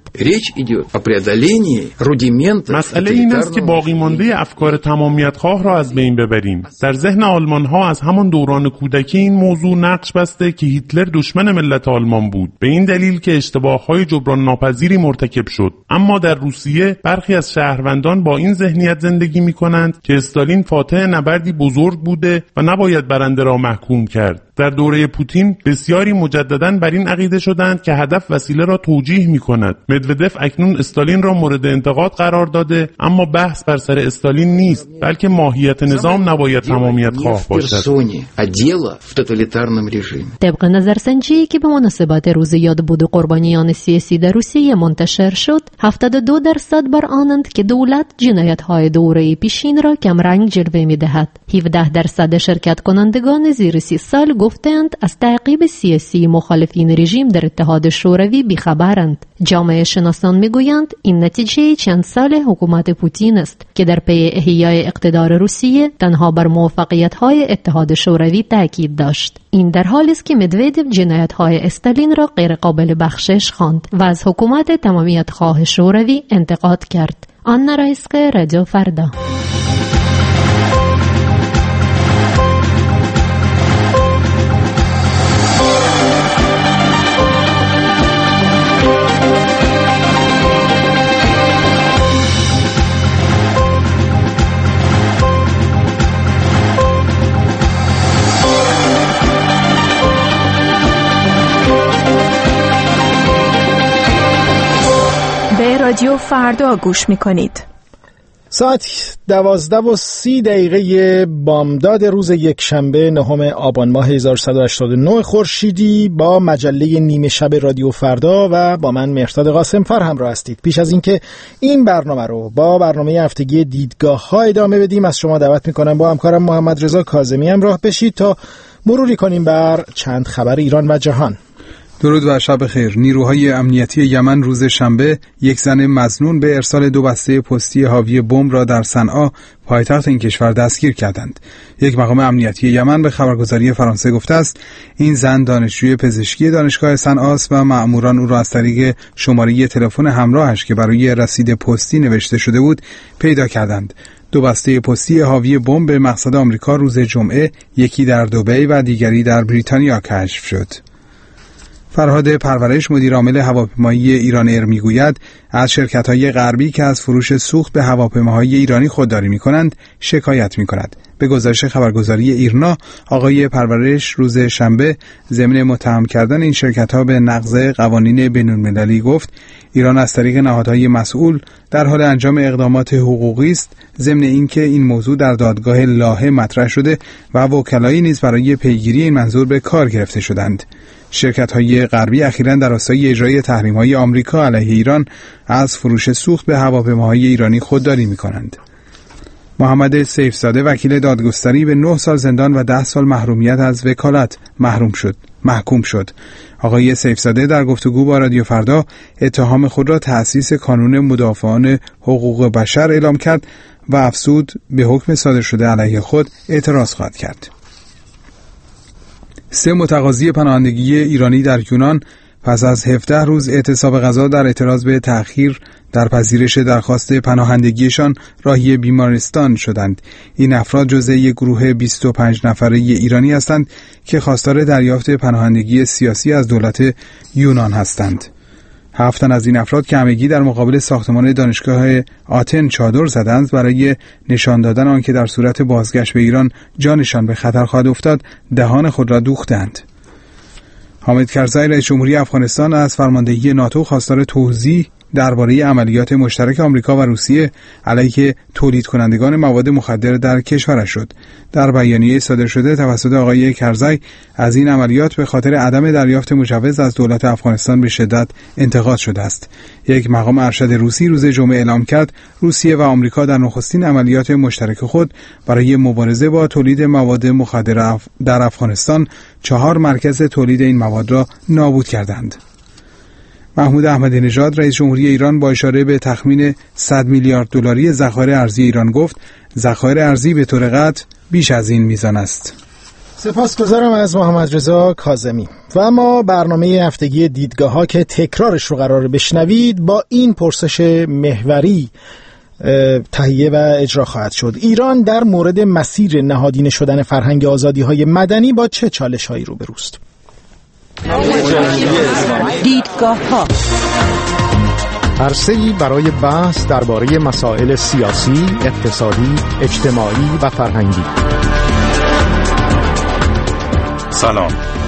مسئله این است که باقی مانده افکار تمامیت‌خواه را از بین ببریم. در ذهن آلمان‌ها از همان دوران کودکی این موضوع نقش بسته که هیتلر دشمن ملت آلمان بود، به این دلیل که اشتباه‌های جبران ناپذیری مرتکب شد. اما در روسیه برخی از شهروندان با این ذهنیت زندگی می‌کنند که استالین فاتح نبردی بزرگ بوده و نباید برنده را محکوم کرد. در دوره پوتین بسیاری بسیاری مجدداً بر این عقیده شدند که هدف وسیله را توجیه می‌کند. مدودف اکنون استالین را مورد انتقاد قرار داده، اما بحث بر سر استالین نیست، بلکه ماهیت نظام نباید تمامیت خواه باشد. طبق نظرسنجی که به مناسبت روز یادبود قربانیان سیاسی در روسیه منتشر شد، 72% بر آنند که دولت جنایت‌های دوره پیشین را کمرنگ جلوه می‌دهد. 17% شرکت کنندگان زیر 30 سال گفتند از تعقیب سیاسی مخالفین رژیم در اتحاد شوروی بیخبرند. جامعه شناسان میگویند این نتیجه چند سال حکومت پوتین است که در پی احیای اقتدار روسیه تنها بر موفقیت‌های اتحاد شوروی تاکید داشت. این در حالی است که مدودف جنایت‌های استالین را غیر قابل بخشش خواند و از حکومت تمامیت خواه شوروی انتقاد کرد. آنا رایسک، رادیو فردا. رادیو فردا گوش میکنید. ساعت 12:30 بامداد روز یکشنبه 9 آبان ماه 1189 خورشیدی با مجله نیمه شب رادیو فردا و با من مهرداد قاسمفر همراه هستید. پیش از اینکه این برنامه رو با برنامه هفتگی دیدگاه‌ها ادامه بدیم، از شما دعوت میکنم با همکارم محمد رضا کاظمی همراه بشید تا مروری کنیم بر چند خبر ایران و جهان. درود و شب خیر. نیروهای امنیتی یمن روز شنبه یک زن مظنون به ارسال 2 بسته پستی حاوی بمب را در صنعا پایتخت این کشور دستگیر کردند. یک مقام امنیتی یمن به خبرگزاری فرانسه گفته است این زن دانشجوی پزشکی دانشگاه صنعا است و مأموران او را از طریق شماره تلفن همراهش که برای رسید پستی نوشته شده بود پیدا کردند. 2 بسته پستی حاوی بمب به مقصد آمریکا روز جمعه، یکی در دبی و دیگری در بریتانیا کشف شد. فرهاد پرورش، مدیر عامل هواپیمایی ایران ایر میگوید از شرکت‌های غربی که از فروش سوخت به هواپیماهای ایرانی خودداری می‌کنند شکایت می‌کند. به گزارش خبرگزاری ایرنا، آقای پرورش روز شنبه ضمن متهم کردن این شرکت‌ها به نقض قوانین بین‌المللی گفت ایران از طریق نهادهای مسئول در حال انجام اقدامات حقوقی است، ضمن اینکه این موضوع در دادگاه لاهه مطرح شده و وکلایی نیز برای پیگیری این منظور به کار گرفته شدند. شرکت‌های غربی اخیراً در راستای اجرای تحریم‌های آمریکا علیه ایران از فروش سوخت به هواپیماهای ایرانی خودداری می‌کنند. محمد سیفزاده، وکیل دادگستری، به 9 سال زندان و 10 سال محرومیت از وکالت محکوم شد. آقای سیفزاده در گفتگو با رادیو فردا اتهام خود را تأسیس کانون مدافعان حقوق بشر اعلام کرد و افزود به حکم صادر شده علیه خود اعتراض خواهد کرد. 3 متقاضی پناهندگی ایرانی در یونان پس از 17 روز اعتصاب غذا در اعتراض به تأخیر در پذیرش درخواست پناهندگیشان راهی بیمارستان شدند. این افراد جزء یک گروه 25 نفره ایرانی هستند که خواستار دریافت پناهندگی سیاسی از دولت یونان هستند. 7 تن از این افراد که همگی در مقابل ساختمان دانشگاه آتن چادر زدند برای نشان دادن آنکه در صورت بازگشت به ایران جانشان به خطر خواهد افتاد دهان خود را دوختند. حامد کرزی، رئیس جمهوری افغانستان، از فرماندهی ناتو خواستار توضیح درباره عملیات مشترک آمریکا و روسیه علیه تولید کنندگان مواد مخدر در کشورش شد. در بیانیه صادر شده توسط آقای کرزی از این عملیات به خاطر عدم دریافت مجوز از دولت افغانستان به شدت انتقاد شده است. یک مقام ارشد روسی روز جمعه اعلام کرد روسیه و آمریکا در نخستین عملیات مشترک خود برای مبارزه با تولید مواد مخدر در افغانستان 4 مرکز تولید این مواد را نابود کردند. محمود احمدی نژاد، رئیس جمهوری ایران، با اشاره به تخمین 100 میلیارد دلاری ذخایر ارزی ایران گفت ذخایر ارزی به طور قطع بیش از این میزان است. سپاسگزارم از محمد رضا کاظمی. و اما برنامه هفتگی دیدگاه‌ها که تکرارش رو قراره بشنوید با این پرسش محوری تهیه و اجرا خواهد شد: ایران در مورد مسیر نهادینه شدن فرهنگ آزادی‌های مدنی با چه چالش‌هایی روبروست؟ دیدگاه‌ها عرصه‌ای برای بحث درباره مسائل سیاسی، اقتصادی، اجتماعی و فرهنگی. سلام،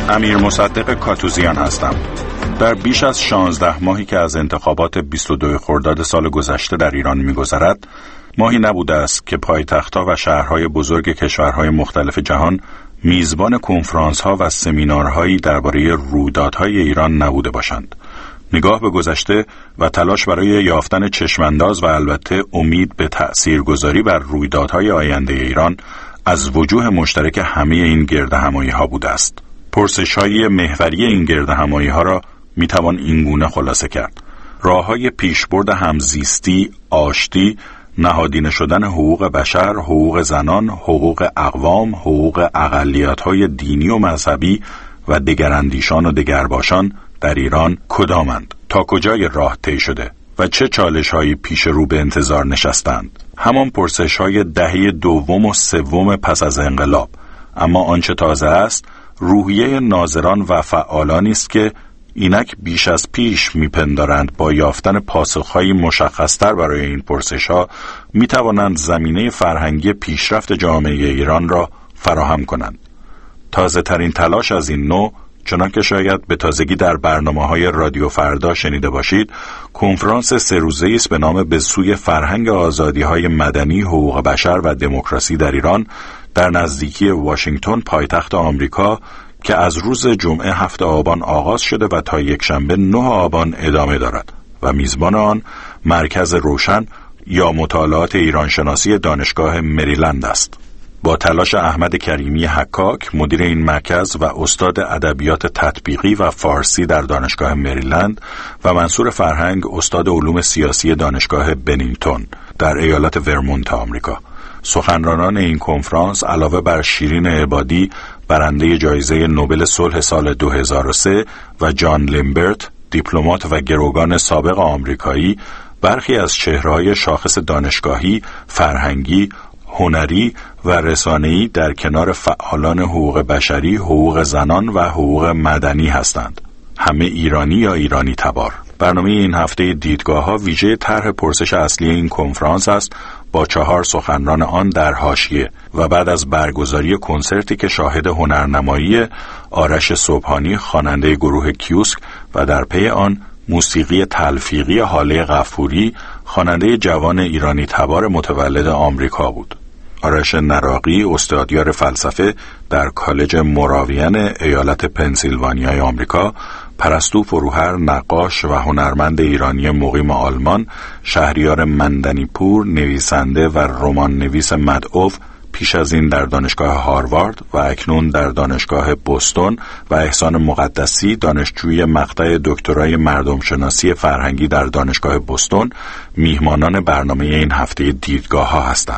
امیر مصدق کاتوزیان هستم. در بیش از 16 ماهی که از انتخابات 22 خرداد سال گذشته در ایران می‌گذرد، ماهی نبوده است که پایتخت‌ها و شهرهای بزرگ کشورهای مختلف جهان میزبان کنفرانس‌ها و سمینارهایی درباره رویدادهای ایران نبوده باشند. نگاه به گذشته و تلاش برای یافتن چشمانداز و البته امید به تأثیرگذاری بر رویدادهای آینده ایران از وجوه مشترک همه این گردهمایی‌ها بوده است. پرسش‌های محوری این گردهمایی‌ها را میتوان اینگونه خلاصه کرد: راه‌های پیشبرد همزیستی، آشتی، نهادینه شدن حقوق بشر، حقوق زنان، حقوق اقوام، حقوق اقلیت‌های دینی و مذهبی و دگراندیشان و دگرباشان در ایران کدامند؟ تا کجای راه طی شده و چه چالش‌هایی پیش رو به انتظار نشستند؟ همان پرسش‌های دهه دوم و سوم پس از انقلاب. اما آنچه تازه است روحیه ناظران و فعالانی است که اینک بیش از پیش میپندارند با یافتن پاسخ‌های مشخص‌تر برای این پرسش‌ها میتوانند زمینه فرهنگی پیشرفت جامعه ایران را فراهم کنند. تازه ترین تلاش از این نوع، چنان که شاید به تازگی در برنامه‌های رادیو فردا شنیده باشید، کنفرانس 3 روزه‌ای است به نام به سوی فرهنگ آزادی‌های مدنی، حقوق بشر و دموکراسی در ایران در نزدیکی واشنگتن پایتخت آمریکا که از روز جمعه 7 آبان آغاز شده و تا یکشنبه 9 آبان ادامه دارد و میزبان آن مرکز روشن یا مطالعات ایرانشناسی دانشگاه مریلند است. با تلاش احمد کریمی حکاک، مدیر این مرکز و استاد ادبیات تطبیقی و فارسی در دانشگاه مریلند، و منصور فرهنگ، استاد علوم سیاسی دانشگاه بنینگتون در ایالت ورمونت آمریکا. سخنرانان این کنفرانس علاوه بر شیرین عبادی، برنده جایزه نوبل صلح سال 2003 و جان لیمبرت، دیپلمات و گروگان سابق آمریکایی، برخی از چهره‌های شاخص دانشگاهی، فرهنگی، هنری و رسانه‌ای در کنار فعالان حقوق بشری، حقوق زنان و حقوق مدنی هستند. همه ایرانی یا ایرانی تبار. برنامه این هفته دیدگاه‌ها ویژه طرح پرسش اصلی این کنفرانس است با 4 سخنران آن در حاشیه و بعد از برگزاری کنسرتی که شاهد هنرنمایی آرش صبحانی خواننده گروه کیوسک و در پی آن موسیقی تلفیقی هاله غفوری خواننده جوان ایرانی تبار متولد آمریکا بود. آرش نراقی استادیار فلسفه در کالج موراوین ایالت پنسیلوانیای آمریکا، پرستو فروهر نقاش و هنرمند ایرانی مقیم آلمان، شهریار مندنیپور نویسنده و رمان نویس مدعو، پیش از این در دانشگاه هاروارد و اکنون در دانشگاه بوستون، و احسان مقدسی دانشجوی مقطع دکترای مردم شناسی فرهنگی در دانشگاه بوستون میهمانان برنامه این هفته دیدگاه ها هستند.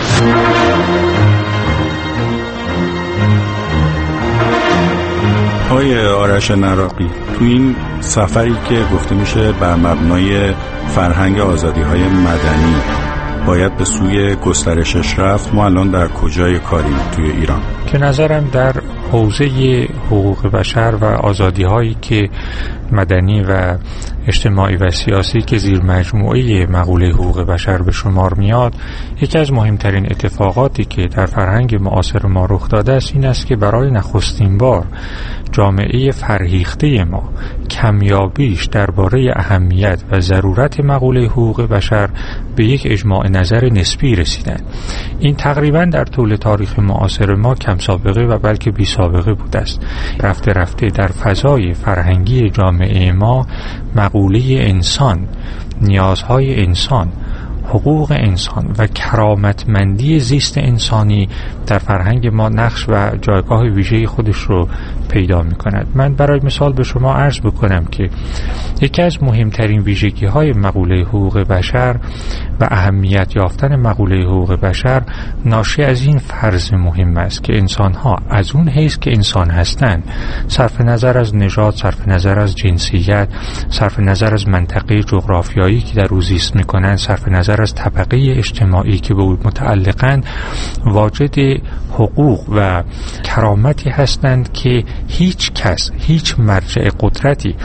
آقای آرش نراقی، تو این سفری که گفته میشه بر مبنای فرهنگ آزادی‌های مدنی باید به سوی گسترشش رفت، ما الان در کجای کاریم توی ایران؟ که نظرم در حوزه حقوق بشر و آزادی‌هایی که مدنی و اجتماعی و سیاسی که زیر مجموعه مقوله حقوق بشر به شمار میاد، یکی از مهمترین اتفاقاتی که در فرهنگ معاصر ما رخ داده است این است که برای نخستین بار جامعه فرهیخته ما کمیابیش درباره اهمیت و ضرورت مقوله حقوق بشر به یک اجماع نظر نسبی رسیدن. این تقریبا در طول تاریخ معاصر ما کم سابقه و بلکه بی سابقه بوده است. رفته رفته در فضای فرهنگی جامعه ما مقوله انسان، نیازهای انسان، حقوق انسان و کرامتمندی زیست انسانی در فرهنگ ما نقش و جایگاه ویژه خودش رو پیدا می کند. من برای مثال به شما عرض بکنم که یکی از مهمترین ویژگی های مقوله حقوق بشر و اهمیت یافتن مقوله حقوق بشر ناشی از این فرض مهم است که انسان ها از اون حیث که انسان هستند، صرف نظر از نژاد، صرف نظر از جنسیت، صرف نظر از منطقه جغرافیایی که در او زیست می کنند، صرف نظر از طبقه اجتماعی که به او متعلقند، واجد حقوق و کرامتی هستند که هیچ کس، هیچ مرجع قدرتی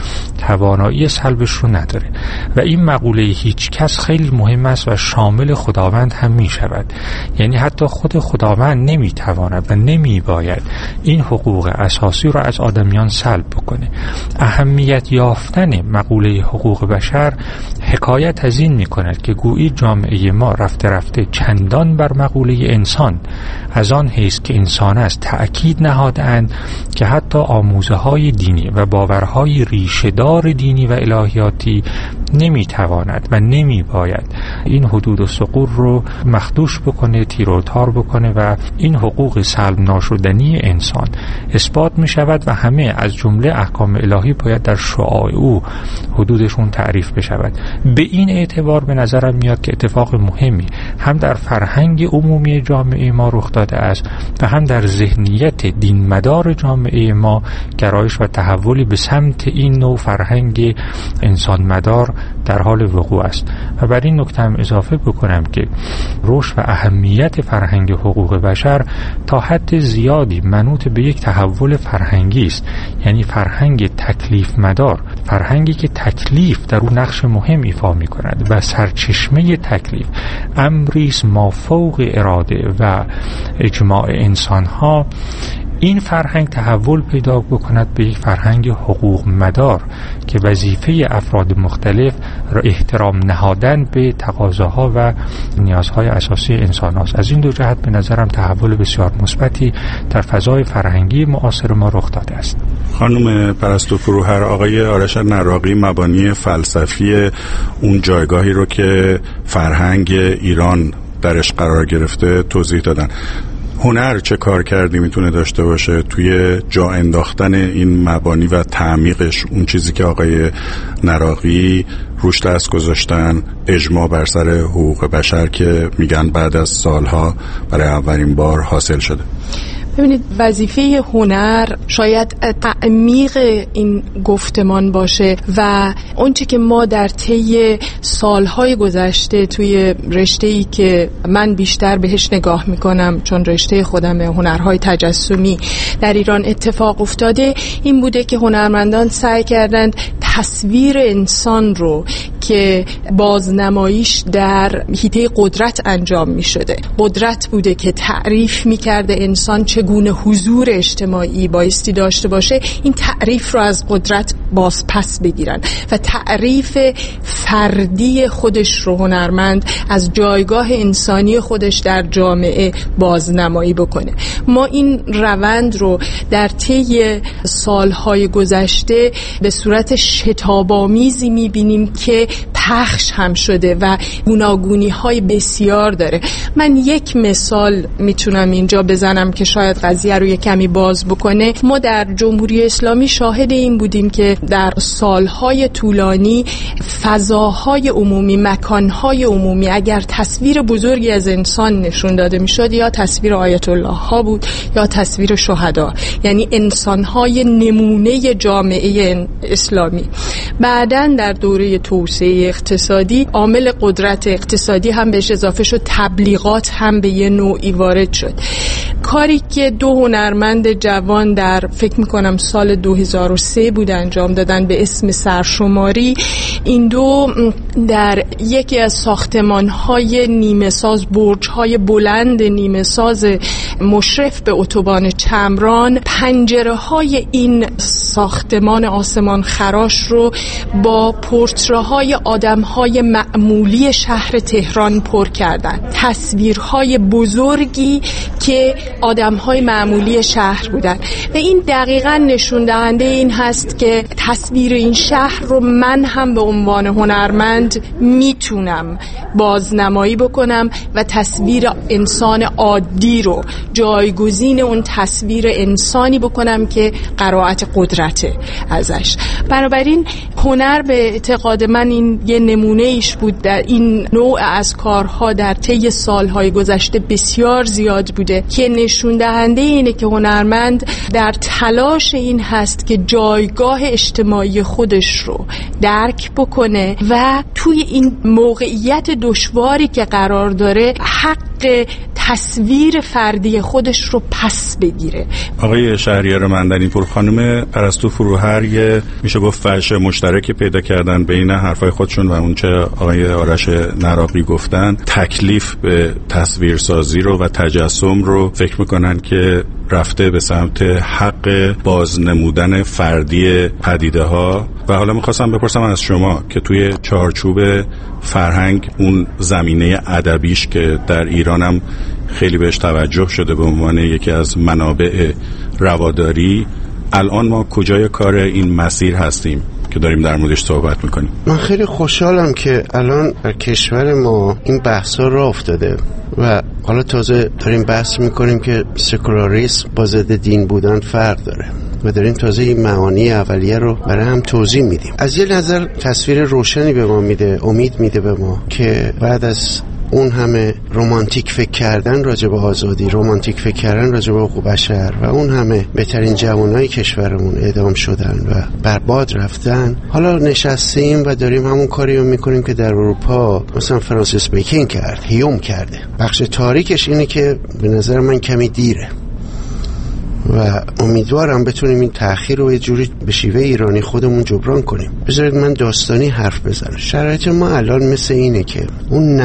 توانایی سلبش رو نداره و این مقوله هیچ کس خیلی مهم است و شامل خداوند هم می شود. یعنی حتی خود خداوند نمی تواند و نمی باید این حقوق اساسی رو از آدمیان سلب بکنه. اهمیت یافتن مقوله حقوق بشر حکایت از این می کند که گویی جامعه ما رفته رفته چندان بر مقوله انسان از آن حیث که انسان است تأکید نهادند که حتی آموزه های دینی و باورهای ریشه‌دار دینی و الهیاتی نمیتواند و نمیباید این حدود و ثغور رو مخدوش بکنه، تیر و تار بکنه و این حقوق سلب ناشدنی انسان اثبات می شود و همه از جمله احکام الهی باید در شعاع او حدودشون تعریف بشود. به این اعتبار به نظرم میاد که اتفاق مهمی هم در فرهنگ عمومی جامعه ما رخ داده است و هم در ذهنیت دین مدار جامعه ما گرایش و تحولی به سمت این نوع فرهنگ انسان مدار در حال وقوع است. و بر این نکته هم اضافه بکنم که رشد و اهمیت فرهنگ حقوق بشر تا حد زیادی منوط به یک تحول فرهنگی است، یعنی فرهنگ تکلیف مدار، فرهنگی که تکلیف در اون نقش مهم ایفا می کند و سرچشمه تکلیف امری است مافوق اراده و اجماع انسان ها. این فرهنگ تحول پیدا بکند به یک فرهنگ حقوق مدار که وظیفه افراد مختلف را احترام نهادن به تقاضاها و نیازهای اساسی انسان هاست. از این دو جهت به نظرم تحول بسیار مثبتی در فضای فرهنگی معاصر ما رخ داده است. خانم پرستو فروهر، آقای آرش نراقی مبانی فلسفی اون جایگاهی رو که فرهنگ ایران درش قرار گرفته توضیح دادن. هنر چه کار کردی میتونه داشته باشه توی جا انداختن این مبانی و تعمیقش؟ اون چیزی که آقای نراقی روش دست گذاشتن، اجماع بر سر حقوق بشر که میگن بعد از سالها برای اولین بار حاصل شده. ببینید، وظیفه هنر شاید تعمیق این گفتمان باشه و اونچه که ما در طی سالهای گذشته توی رشته‌ای که من بیشتر بهش نگاه میکنم چون رشته خودم هنرهای تجسمی در ایران اتفاق افتاده این بوده که هنرمندان سعی کردند تصویر انسان رو که بازنماییش در حیطه قدرت انجام می شده، قدرت بوده که تعریف می کرده انسان چگونه حضور اجتماعی بایستی داشته باشه، این تعریف رو از قدرت باز پس بگیرن و تعریف فردی خودش رو هنرمند از جایگاه انسانی خودش در جامعه بازنمایی بکنه. ما این روند رو در طی سالهای گذشته به صورت شتاب‌آمیزی می بینیم که پخش هم شده و گوناگونی‌های بسیار داره. من یک مثال میتونم اینجا بزنم که شاید قضیه رو یک کمی باز بکنه. ما در جمهوری اسلامی شاهد این بودیم که در سالهای طولانی فضاهای عمومی، مکانهای عمومی اگر تصویر بزرگی از انسان نشون داده میشد یا تصویر آیت الله ها بود یا تصویر شهدا، یعنی انسانهای نمونه جامعه اسلامی. بعداً در دوره توسعه اقتصادی عامل قدرت اقتصادی هم بهش اضافه شد، تبلیغات هم به یه نوعی وارد شد. کاری که دو هنرمند جوان در فکر میکنم سال 2003 بود انجام دادن به اسم سرشماری، این دو در یکی از ساختمان‌های نیمه ساز، برج‌های بلند نیمه ساز مشرف به اتوبان چمران، پنجره‌های این ساختمان آسمان خراش رو با پورتره‌های آدم‌های معمولی شهر تهران پر کردن، تصویرهای بزرگی که آدم‌های معمولی شهر بودن و این دقیقاً نشون دهنده این هست که تصویر این شهر رو من هم به عنوان هنرمند میتونم بازنمایی بکنم و تصویر انسان عادی رو جایگزین اون تصویر انسانی بکنم که قرائت قدرته ازش. بنابراین هنر به اعتقاد من این یه نمونه ایش بود. در این نوع از کارها در طی سالهای گذشته بسیار زیاد بوده که نشون دهنده اینه که هنرمند در تلاش این هست که جایگاه اجتماعی خودش رو درک بکنه و توی این موقعیت دشواری که قرار داره حق حق تصویر فردی خودش رو پس بگیره. آقای شهریار مندنی‌پور، خانم پرستو فروهر یه میشه گفت فرش مشترکی پیدا کردن بین حرفای خودشون و اون چه آقای آرش نراقی گفتن. تکلیف به تصویرسازی رو و تجسم رو فکر میکنن که رفته به سمت حق بازنمودن فردی پدیده ها. و حالا میخواستم بپرسم از شما که توی چارچوب فرهنگ اون زمینه ادبیش که در ایران هم خیلی بهش توجه شده به عنوان یکی از منابع رواداری، الان ما کجای کار این مسیر هستیم که داریم در موردش صحبت میکنیم؟ من خیلی خوشحالم که الان در کشور ما این بحثا راه افتاده و حالا تازه داریم بحث میکنیم که سکولاریسم با ضد دین بودن فرق داره و داریم تازه این معانی اولیه رو برای هم توضیح میدیم. از یه نظر تصویر روشنی به ما میده، امید میده به ما که بعد از اون همه رمانتیک فکر کردن راجع به آزادی، رمانتیک فکر کردن راجع به حقوق بشر و اون همه بهترین جوانای کشورمون اعدام شدن و برباد رفتن، حالا نشستیم و داریم همون کاری رو میکنیم که در اروپا مثلا فرانسیس بیکن کرد، هیوم کرده. بخش تاریکش اینه که به نظر من کمی دیره و امیدوارم بتونیم این تأخیر رو یه جوری به شیوه ایرانی خودمون جبران کنیم. بذارید من داستانی حرف بزنم. شرایط ما الان مثل اینه که اون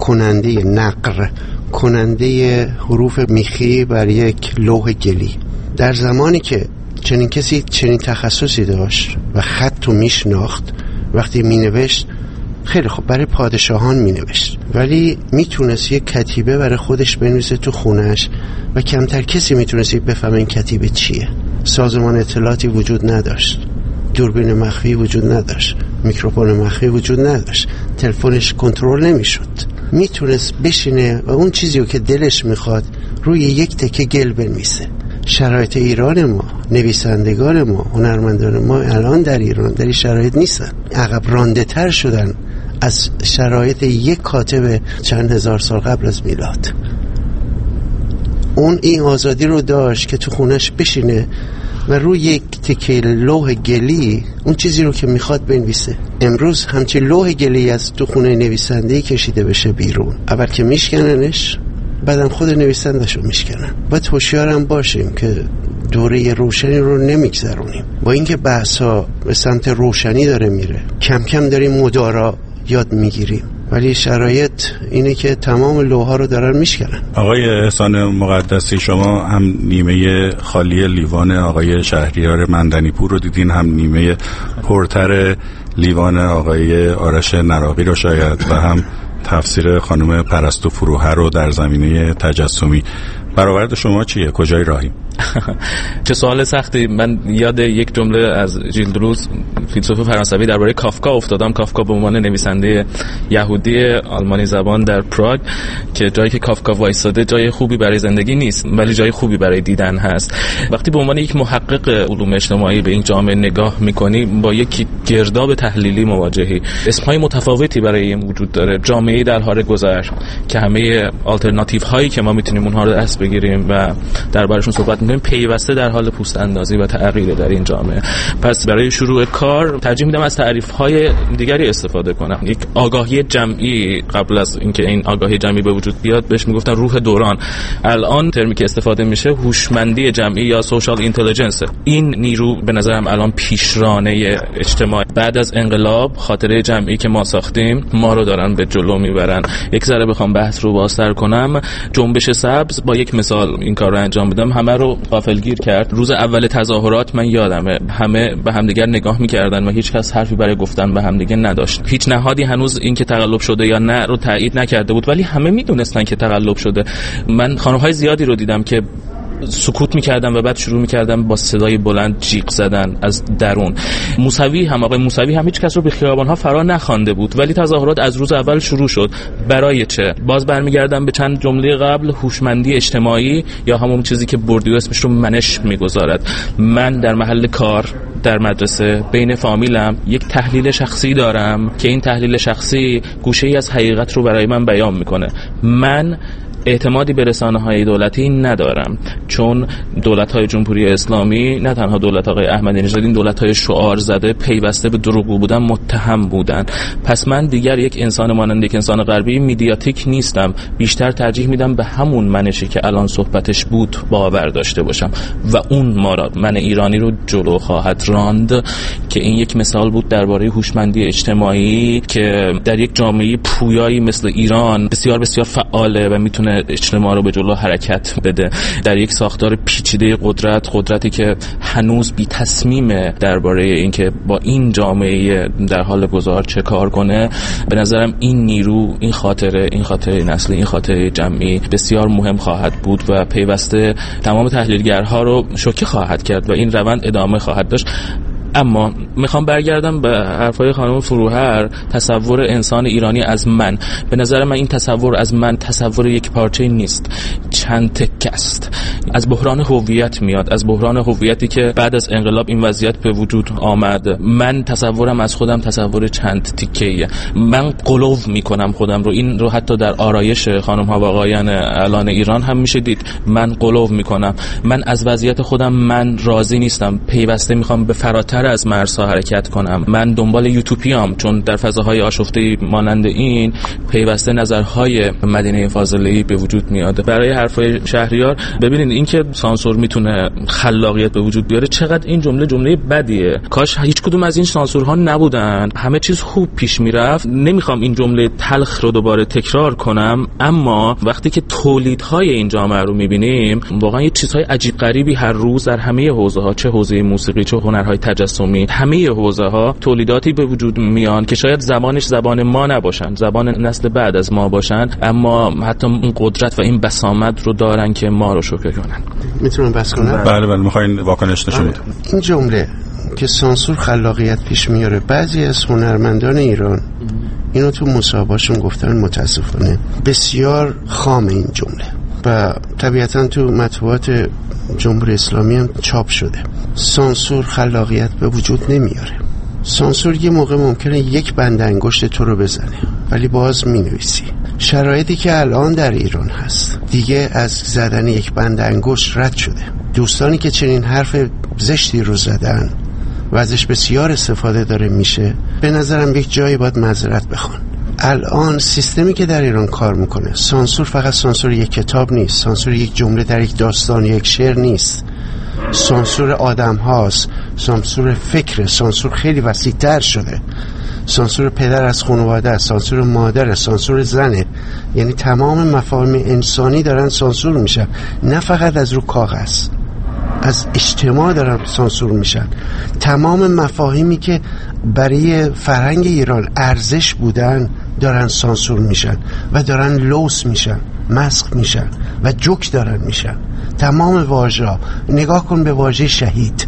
نقر کننده حروف میخی بر یک لوح گلی، در زمانی که چنین کسی چنین تخصصی داشت و خط رو میشناخت، وقتی مینوشت خیلی خوب برای پادشاهان مینوشت، ولی میتونست یک کتیبه برای خودش بنویسه تو خونش و کمتر کسی میتونست بفهمه این کتیبه چیه. سازمان اطلاعاتی وجود نداشت، دوربین مخفی وجود نداشت، میکروفون مخفی وجود نداشت، تلفنش کنترل نمیشد. میتونست بشینه و اون چیزی رو که دلش میخواد روی یک تکه گل بنویسه. شرایط ایران ما، نویسندگان ما، هنرمندان ما الان در ایران در این شرایط نیستن، عقب رانده تر شدن از شرایط یک کاتب چند هزار سال قبل از میلاد. اون این آزادی رو داشت که تو خونش بشینه و روی یک تکه لوح گلی اون چیزی رو که میخواد بنویسه. امروز همچین لوح گلی از تو خونه نویسنده کشیده بشه بیرون، اول که میشکننش، بعدم خود نویسندش رو میشکنن. باید هوشیارم باشیم که دوره روشنی رو نمیگذرونیم. با اینکه بحثا به سمت روشنی داره میره، کم کم داریم مدارا یاد میگیریم، ولی شرایط اینه که تمام لوها رو دارن میشکنن. آقای احسان مقدسی، شما هم نیمه خالی لیوان آقای شهریار مندنی‌پور رو دیدین، هم نیمه پرتر لیوان آقای آرش نراقی رو شاید، و هم تفسیر خانم پرستو فروهر رو در زمینه تجسمی. برآورد شما چیه؟ کجای راهیم؟ چه سوال سختی. من یاد یک جمله از ژیل دروز، فیلسوف فرانسوی، درباره کافکا افتادم. کافکا به عنوان نویسنده یهودی آلمانی زبان در پراگ، که جایی که کافکا وایساده جای خوبی برای زندگی نیست، ولی جای خوبی برای دیدن هست. وقتی به عنوان یک محقق علوم اجتماعی به این جامعه نگاه می‌کنی، با یک گرداب تحلیلی مواجهی. اسم‌های متفاوتی برای این وجود داره. جامعه در حال گذشت که همه آلترناتیو هایی که ما میتونیم اونها رو دست بگیریم و دربارشون صحبت می‌کنیم پیوسته در حال پوست اندازی و تغییر در این جامعه. پس برای شروع کار ترجیح میدم از تعریف‌های دیگری استفاده کنم. یک آگاهی جمعی، قبل از اینکه این آگاهی جمعی به وجود بیاد بهش میگفتن روح دوران. الان ترمی که استفاده میشه هوشمندی جمعی یا سوشال اینتلیجنس. این نیرو به نظرم الان پیشرانه اجتماع بعد از انقلاب، خاطره جمعی که ما ساختیم ما رو دارن به جلو میبرن. یک ذره بخوام بحث رو بازتر کنم، جنبش سبز با یک مثال این کار رو انجام بدم همه رو غافلگیر کرد. روز اول تظاهرات من یادمه همه به همدیگر نگاه میکردن و هیچ کس حرفی برای گفتن به همدیگه نداشت. هیچ نهادی هنوز این که تقلب شده یا نه رو تایید نکرده بود، ولی همه میدونستن که تقلب شده. من خانم‌های زیادی رو دیدم که سکوت میکردن و بعد شروع میکردن با صدای بلند جیغ زدن از درون. موسوی هم، آقای موسوی هم هیچ کس رو به خیابان‌ها فرا نخوانده بود، ولی تظاهرات از روز اول شروع شد. برای چه؟ باز برمیگردم به چند جمله قبل، هوشمندی اجتماعی یا همون چیزی که بوردیو اسمش رو منش میگذارد. من در محل کار، در مدرسه، بین فامیلم یک تحلیل شخصی دارم که این تحلیل شخصی گوشه‌ای از حقیقت رو برای من بیان میکنه. من اعتمادی به رسانه‌های دولتی ندارم، چون دولت‌های جمهوری اسلامی نه تنها دولت آقای احمدی نژاد، این دولت‌های شعار زده پیوسته به دروغگو بودن متهم بودن. پس من دیگر یک انسان مانند یک انسان غربی میدیاتیک نیستم، بیشتر ترجیح میدم به همون منشی که الان صحبتش بود باور داشته باشم و اون من ایرانی رو جلو خواهد راند که این یک مثال بود درباره هوشمندی اجتماعی که در یک جامعه پویایی مثل ایران بسیار بسیار فعاله و میتونه اجتماع رو به جلو حرکت بده. در یک ساختار پیچیده قدرتی که هنوز بی تصمیمه درباره اینکه با این جامعه در حال گذار چه کار کنه، به نظرم این نیرو، این خاطره نسلی، این خاطره جمعی بسیار مهم خواهد بود و پیوسته تمام تحلیلگرها رو شوکه خواهد کرد و این روند ادامه خواهد داشت. اما میخوام برگردم به حرفای خانم فروهر. تصور انسان ایرانی از من، به نظر من این تصور از من تصور یک پارچه نیست، چند تکه است. از بحران هویت میاد، از بحران هویتی که بعد از انقلاب این وضعیت به وجود آمد. من تصورم از خودم تصور چند تکه‌ایه. من قلو میکنم خودم رو، این رو حتی در آرایش خانم ها و آقایان الان ایران هم میشه دید. من قلو میکنم، من از وضعیت خودم من راضی نیستم، پیوسته میخوام به فراتر از مرزها حرکت کنم. من دنبال یوتوپیام، چون در فضاهای آشفته مانند این پیوسته نظرهای مدینه فاضله‌ای به وجود میاد. برای حرفای شهریار، ببینید این که سانسور میتونه خلاقیت به وجود بیاره، چقدر این جمله بدیه. کاش هیچ کدوم از این سانسورها نبودن، همه چیز خوب پیش میرفت. نمیخوام این جمله تلخ رو دوباره تکرار کنم، اما وقتی که تولیدهای این جامعه رو میبینیم، واقعا یه چیزهای عجیب غریبی هر روز در همه حوزه‌ها، چه حوزه موسیقی، چه هنرهای تجسمی، همه حوزه‌ها تولیداتی به وجود میان که شاید زبانش زبان ما نباشن، زبان نسل بعد از ما باشن، اما حتی این قدرت و این بسامد رو دارن که ما رو شوکه کنن. میتونم بس کنم؟ بله میخواین واکنش نشون بدید. این جمله که سانسور خلاقیت پیش میاره، بعضی از هنرمندان ایران اینو تو مصاحبه‌شون گفتن، متاسفانه بسیار خام این جمله و طبیعتاً تو مطبوعات جمهوری اسلامی هم چاپ شده. سانسور خلاقیت به وجود نمیاره. سانسور یه موقع ممکنه یک بند انگشت تو رو بزنه ولی باز مینویسی. شرایطی که الان در ایران هست دیگه از زدن یک بند انگشت رد شده. دوستانی که چنین حرف زشتی رو زدن و ازش بسیار استفاده داره میشه، به نظرم یک جایی باید معذرت بخوان. الان سیستمی که در ایران کار میکنه، سانسور فقط سانسور یک کتاب نیست، سانسور یک جمله در یک داستان، یک شعر نیست، سانسور آدم هاست، سانسور فکر، سانسور خیلی وسیع‌تر شده، سانسور پدر از خانواده، سانسور مادر، سانسور زنه. یعنی تمام مفاهیم انسانی دارن سانسور میشن، نه فقط از رو کاغذ، از اجتماع دارن سانسور میشن. تمام مفاهیمی که برای فرهنگ ایران ارزش بودن دارن سانسور میشن و دارن لوث میشن، مسخ میشن و جوک دارن میشن. تمام واژه‌ها، نگاه کن به واژه شهید،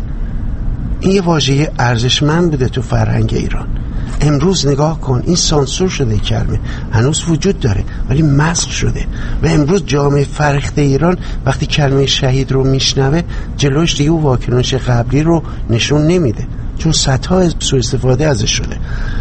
این یه واژه ارزشمند بوده تو فرهنگ ایران. امروز نگاه کن، این سانسور شده، کلمه هنوز وجود داره ولی مسخ شده و امروز جامعه فرهیخته ایران وقتی کلمه شهید رو میشنوه جلوش دیگه واکنش قبلی رو نشون نمیده، چون صدها سوء استفاده ازش شده.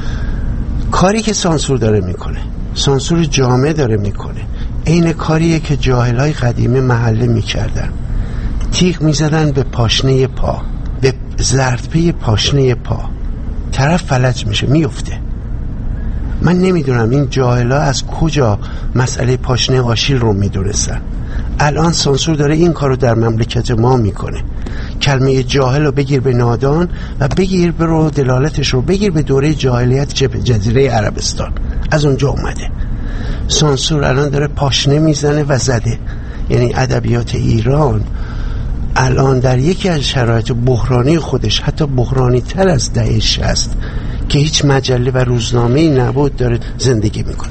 کاری که سانسور داره میکنه، سانسور جامعه داره میکنه، این کاریه که جاهلای قدیمی محله میکردن، تیغ میزدن به پاشنه پا، به زردپی پاشنه پا، طرف فلج میشه، میفته. من نمیدونم این جاهلا از کجا مسئله پاشنه آشیل رو میدونستن. الان سانسور داره این کارو در مملکت ما میکنه. کلمه جاهل رو بگیر به نادان و بگیر برو دلالتش رو بگیر به دوره جاهلیت جزیره عربستان، از اونجا اومده. سانسور الان داره پاشنه میزنه و زده. یعنی ادبیات ایران الان در یکی از شرایط بحرانی خودش، حتی بحرانی تر از دهه 60 که هیچ مجله و روزنامه‌ای نبود، داره زندگی میکنه.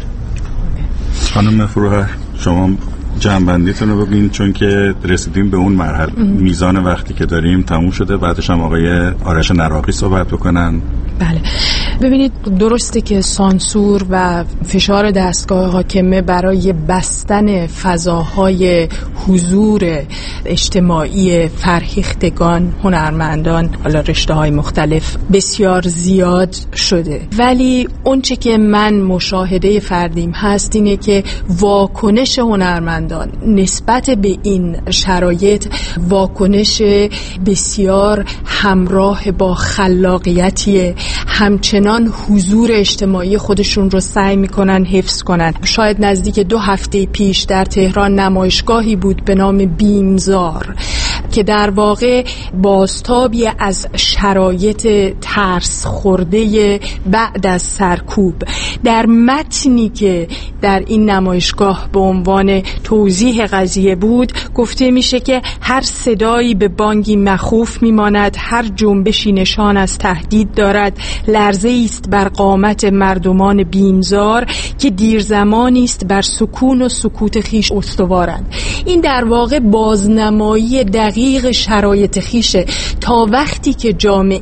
خانم فروهر، شما جنبندیتون رو بگین، چون که رسیدیم به اون مرحله. میزان وقتی که داریم تموم شده، بعدش هم آقای آرش نراقی صحبت بکنن. بله، ببینید، درسته که سانسور و فشار دستگاه حاکمه برای بستن فضاهای حضور اجتماعی فرهیختگان، هنرمندان، حالا رشته‌های مختلف بسیار زیاد شده، ولی اونچه که من مشاهده فردیم هست اینه که واکنش هنرمندان نسبت به این شرایط واکنش بسیار همراه با خلاقیتیه. همچنان حضور اجتماعی خودشون رو سعی میکنن حفظ کنن. شاید نزدیک 2 هفته پیش در تهران نمایشگاهی بود به نام بیمزار که در واقع بازتابی از شرایط ترس خورده بعد از سرکوب. در متنی که در این نمایشگاه به عنوان توضیح قضیه بود گفته میشه که هر صدایی به بانگی مخوف میماند، هر جنبشی نشان از تهدید دارد، لرزه است بر قامت مردمان بیمزار که دیر زمانی است بر سکون و سکوت خیش استوارند. این در واقع بازنمایی دقیق شرایط خیشه. تا وقتی که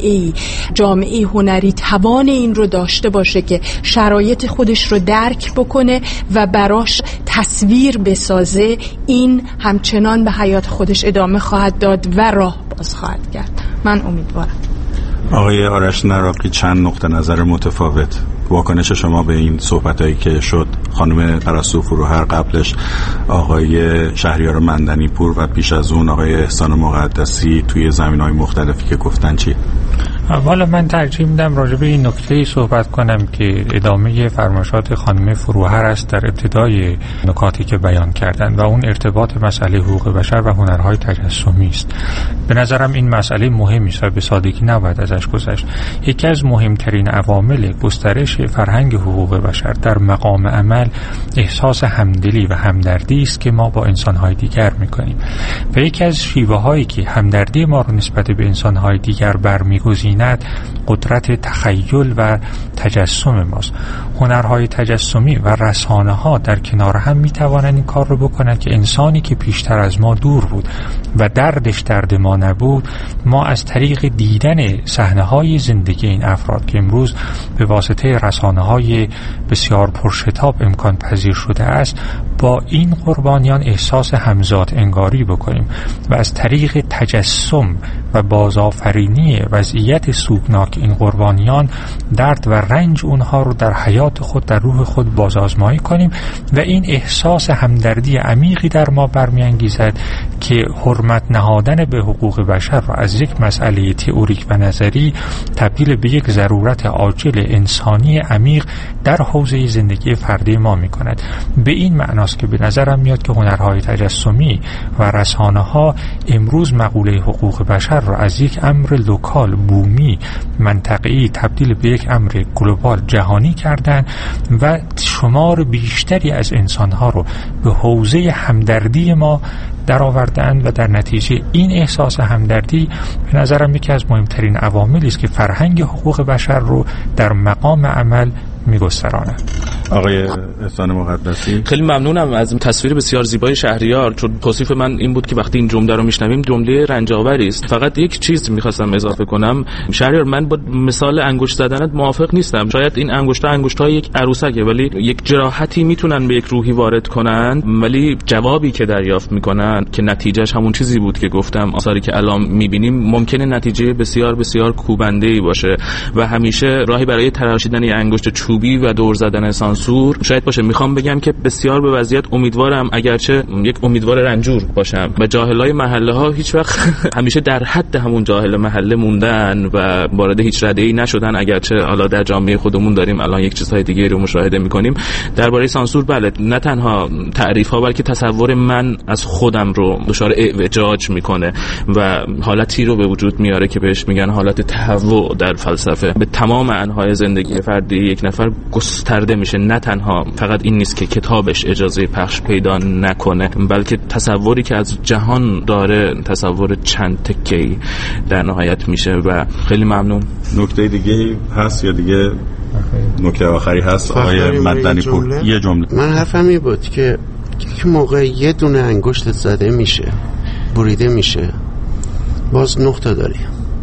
جامعه هنری توان این رو داشته باشه که شرایط خودش رو درک بکنه و براش تصویر بسازه، این همچنان به حیات خودش ادامه خواهد داد و راه باز خواهد کرد. من امیدوارم. آقای آرش نراقی، چند نقطه نظر متفاوت. واکنش شما به این صحبتایی که شد، خانم پرستو فروهر، قبلش آقای شهریار مندنی پور و پیش از اون آقای احسان مقدسی توی زمینهای مختلفی که گفتن چی؟ والا من ترجیح میدم راجع به این نکته صحبت کنم که ادامه فرمایشات خانم فروهر است در ابتدای نکاتی که بیان کردند و اون ارتباط مسئله حقوق بشر و هنرهای تجسمی است. به نظرم این مسئله مهمی است و به سادگی نباید ازش گذشت. یکی از مهمترین عوامل گسترش فرهنگ حقوق بشر در مقام عمل احساس همدلی و همدردی است که ما با انسان‌های دیگر می‌کنیم و یکی از شیوه‌هایی که همدردی ما رو نسبت به انسان‌های دیگر برمی‌گزیند قدرت تخیل و تجسم ماست. هنرهای تجسمی و رسانه‌ها در کنار هم می‌توانند این کار رو بکنند که انسانی که پیشتر از ما دور بود و دردش درد ما نبود، ما از طریق دیدن صحنه‌های زندگی این افراد که امروز به واسطه رسانه‌های بسیار پرشتاب امکان پذیر شده است، با این قربانیان احساس همزاد انگاری بکنیم و از طریق تجسم و بازآفرینی وضعیت سوگناک این قربانیان درد و رنج اونها رو در حیات خود، در روح خود بازآزمایی کنیم و این احساس همدردی عمیقی در ما برمی‌انگیزد که حرمت نهادن به حقوق بشر را از یک مسئله تئوریک و نظری تبدیل به یک ضرورت عاجل انسانی عمیق در حوزه زندگی فردی ما می‌کند. به این معناست که به نظرم میاد که هنرهای تجسمی و رسانه‌ها امروز مقوله حقوق بشر را از یک امر لوکال، بومی، منطقه‌ای تبدیل به یک امر گلوبال، جهانی کردن و شمار بیشتری از انسان‌ها رو به حوزه همدردی ما در آوردن و در نتیجه این احساس همدردی به نظرم یکی از مهمترین عواملی است که فرهنگ حقوق بشر رو در مقام عمل می‌گستراند. آقای احسان مقدسی، خیلی ممنونم از تصویر بسیار زیبای شهریار، چون توصیف من این بود که وقتی این جمله رو میشنویم جمله رنج‌آوری است. فقط یک چیز می‌خواستم اضافه کنم. شهریار، من با مثال انگشت زدنت موافق نیستم. شاید این انگشت‌ها یک عروسکه، ولی یک جراحتی میتونن به یک روحی وارد کنن، ولی جوابی که دریافت میکنن که نتیجهش همون چیزی بود که گفتم، آثاری که الان میبینیم ممکنه نتیجه بسیار بسیار کوبنده‌ای باشه و همیشه راهی برای تراشیدن یک انگشت چوبی و دور زدن سانسور شاید باشه. میخوام بگم که بسیار به وضعیت امیدوارم، اگرچه یک امیدوار رنجور باشم و جاهلای محله ها هیچ وقت همیشه در حد همون جاهل محله موندن و وارد هیچ رده‌ای نشدن، اگرچه حالا در جامعه خودمون داریم الان یک چیزهای دیگه رو مشاهده میکنیم درباره سانسور. بله، نه تنها تعریف ها بلکه تصور من از خودم رو دچار اعوجاج میکنه و حالتی رو به وجود میاره که بهش میگن حالت تهوع در فلسفه. به تمام انحای زندگی فردی یک نفر گسترده میشه. نه تنها فقط این نیست که کتابش اجازه پخش پیدا نکنه، بلکه تصوری که از جهان داره تصور چند تکه‌ای در نهایت میشه. و خیلی ممنون. نکته دیگه هست یا دیگه نکته آخری هست؟ آقای مدنی پور، یه جمله. من حرفم این بود که موقع یه دونه انگشت زده میشه، بریده میشه، باز نقطه داری.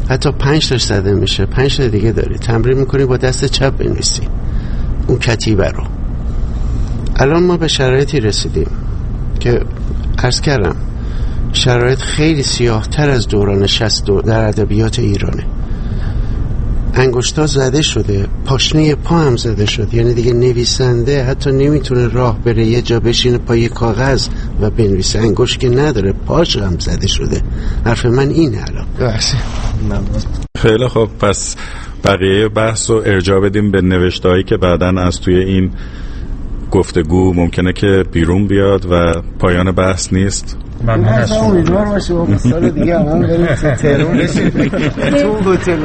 حتی 5 تاش زده میشه، 5 تا دیگه داری تمرین میکنی با دست چپ بنویسی اون کتیبه رو. الان ما به شرایطی رسیدیم که عرض کردم شرایط خیلی سیاه‌تر از دوران 60 در ادبیات ایرانه. انگشتا زده شده، پاشنه پا هم زده شده، یعنی دیگه نویسنده حتی نمیتونه راه بره یه جا بشینه پای کاغذ و بنویسه، انگشت که نداره، پاش هم زده شده. حرف من اینه الان. خیلی خب، پس بقیه بحث رو ارجاع بدیم به نوشته‌هایی که بعداً از توی این گفتگو ممکنه که بیرون بیاد و پایان بحث نیست. من امیدوار باشم سال دیگه هم بریم تهران تو هتل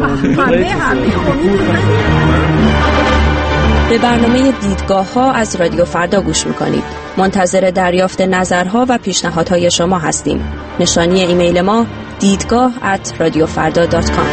به برنامه دیدگاه‌ها از رادیو فردا گوش می‌کنید. منتظر دریافت نظرها و پیشنهادهای شما هستیم. نشانی ایمیل ما دیدگاه@radiofarda.com.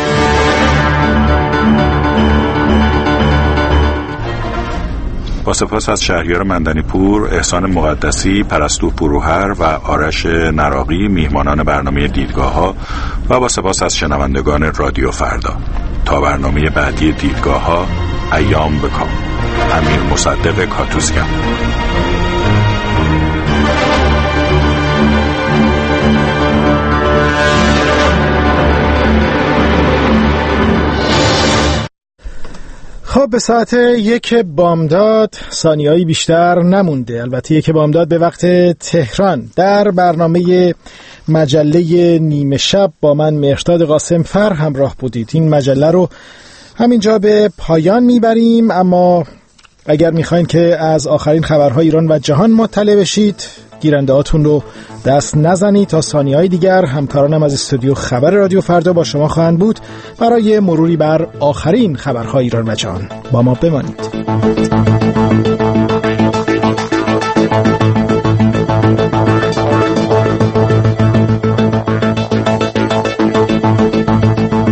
با سپاس از شهریار مندنی پور، احسان مقدسی، پرستو پوروهر و آرش نراقی میهمانان برنامه دیدگاه‌ها و با سپاس از شنوندگان رادیو فردا. تا برنامه بعدی دیدگاه‌ها، ایام بکام. امیر مصدق کاتوزیان. خب به ساعت 1 بامداد ثانیه‌ای بیشتر نمونده. البته 1 بامداد به وقت تهران. در برنامه مجله نیمه شب با من مهرداد قاسم فر همراه بودید. این مجله رو همینجا به پایان میبریم، اما اگر میخواین که از آخرین خبرهای ایران و جهان مطلع بشید، گیرنده هاتون رو دست نزنید. تا ثانیه‌های دیگر همکارانم از استودیو خبر رادیو فردا با شما خواهند بود برای مروری بر آخرین خبرهای ایران و جهان. با ما بمانید.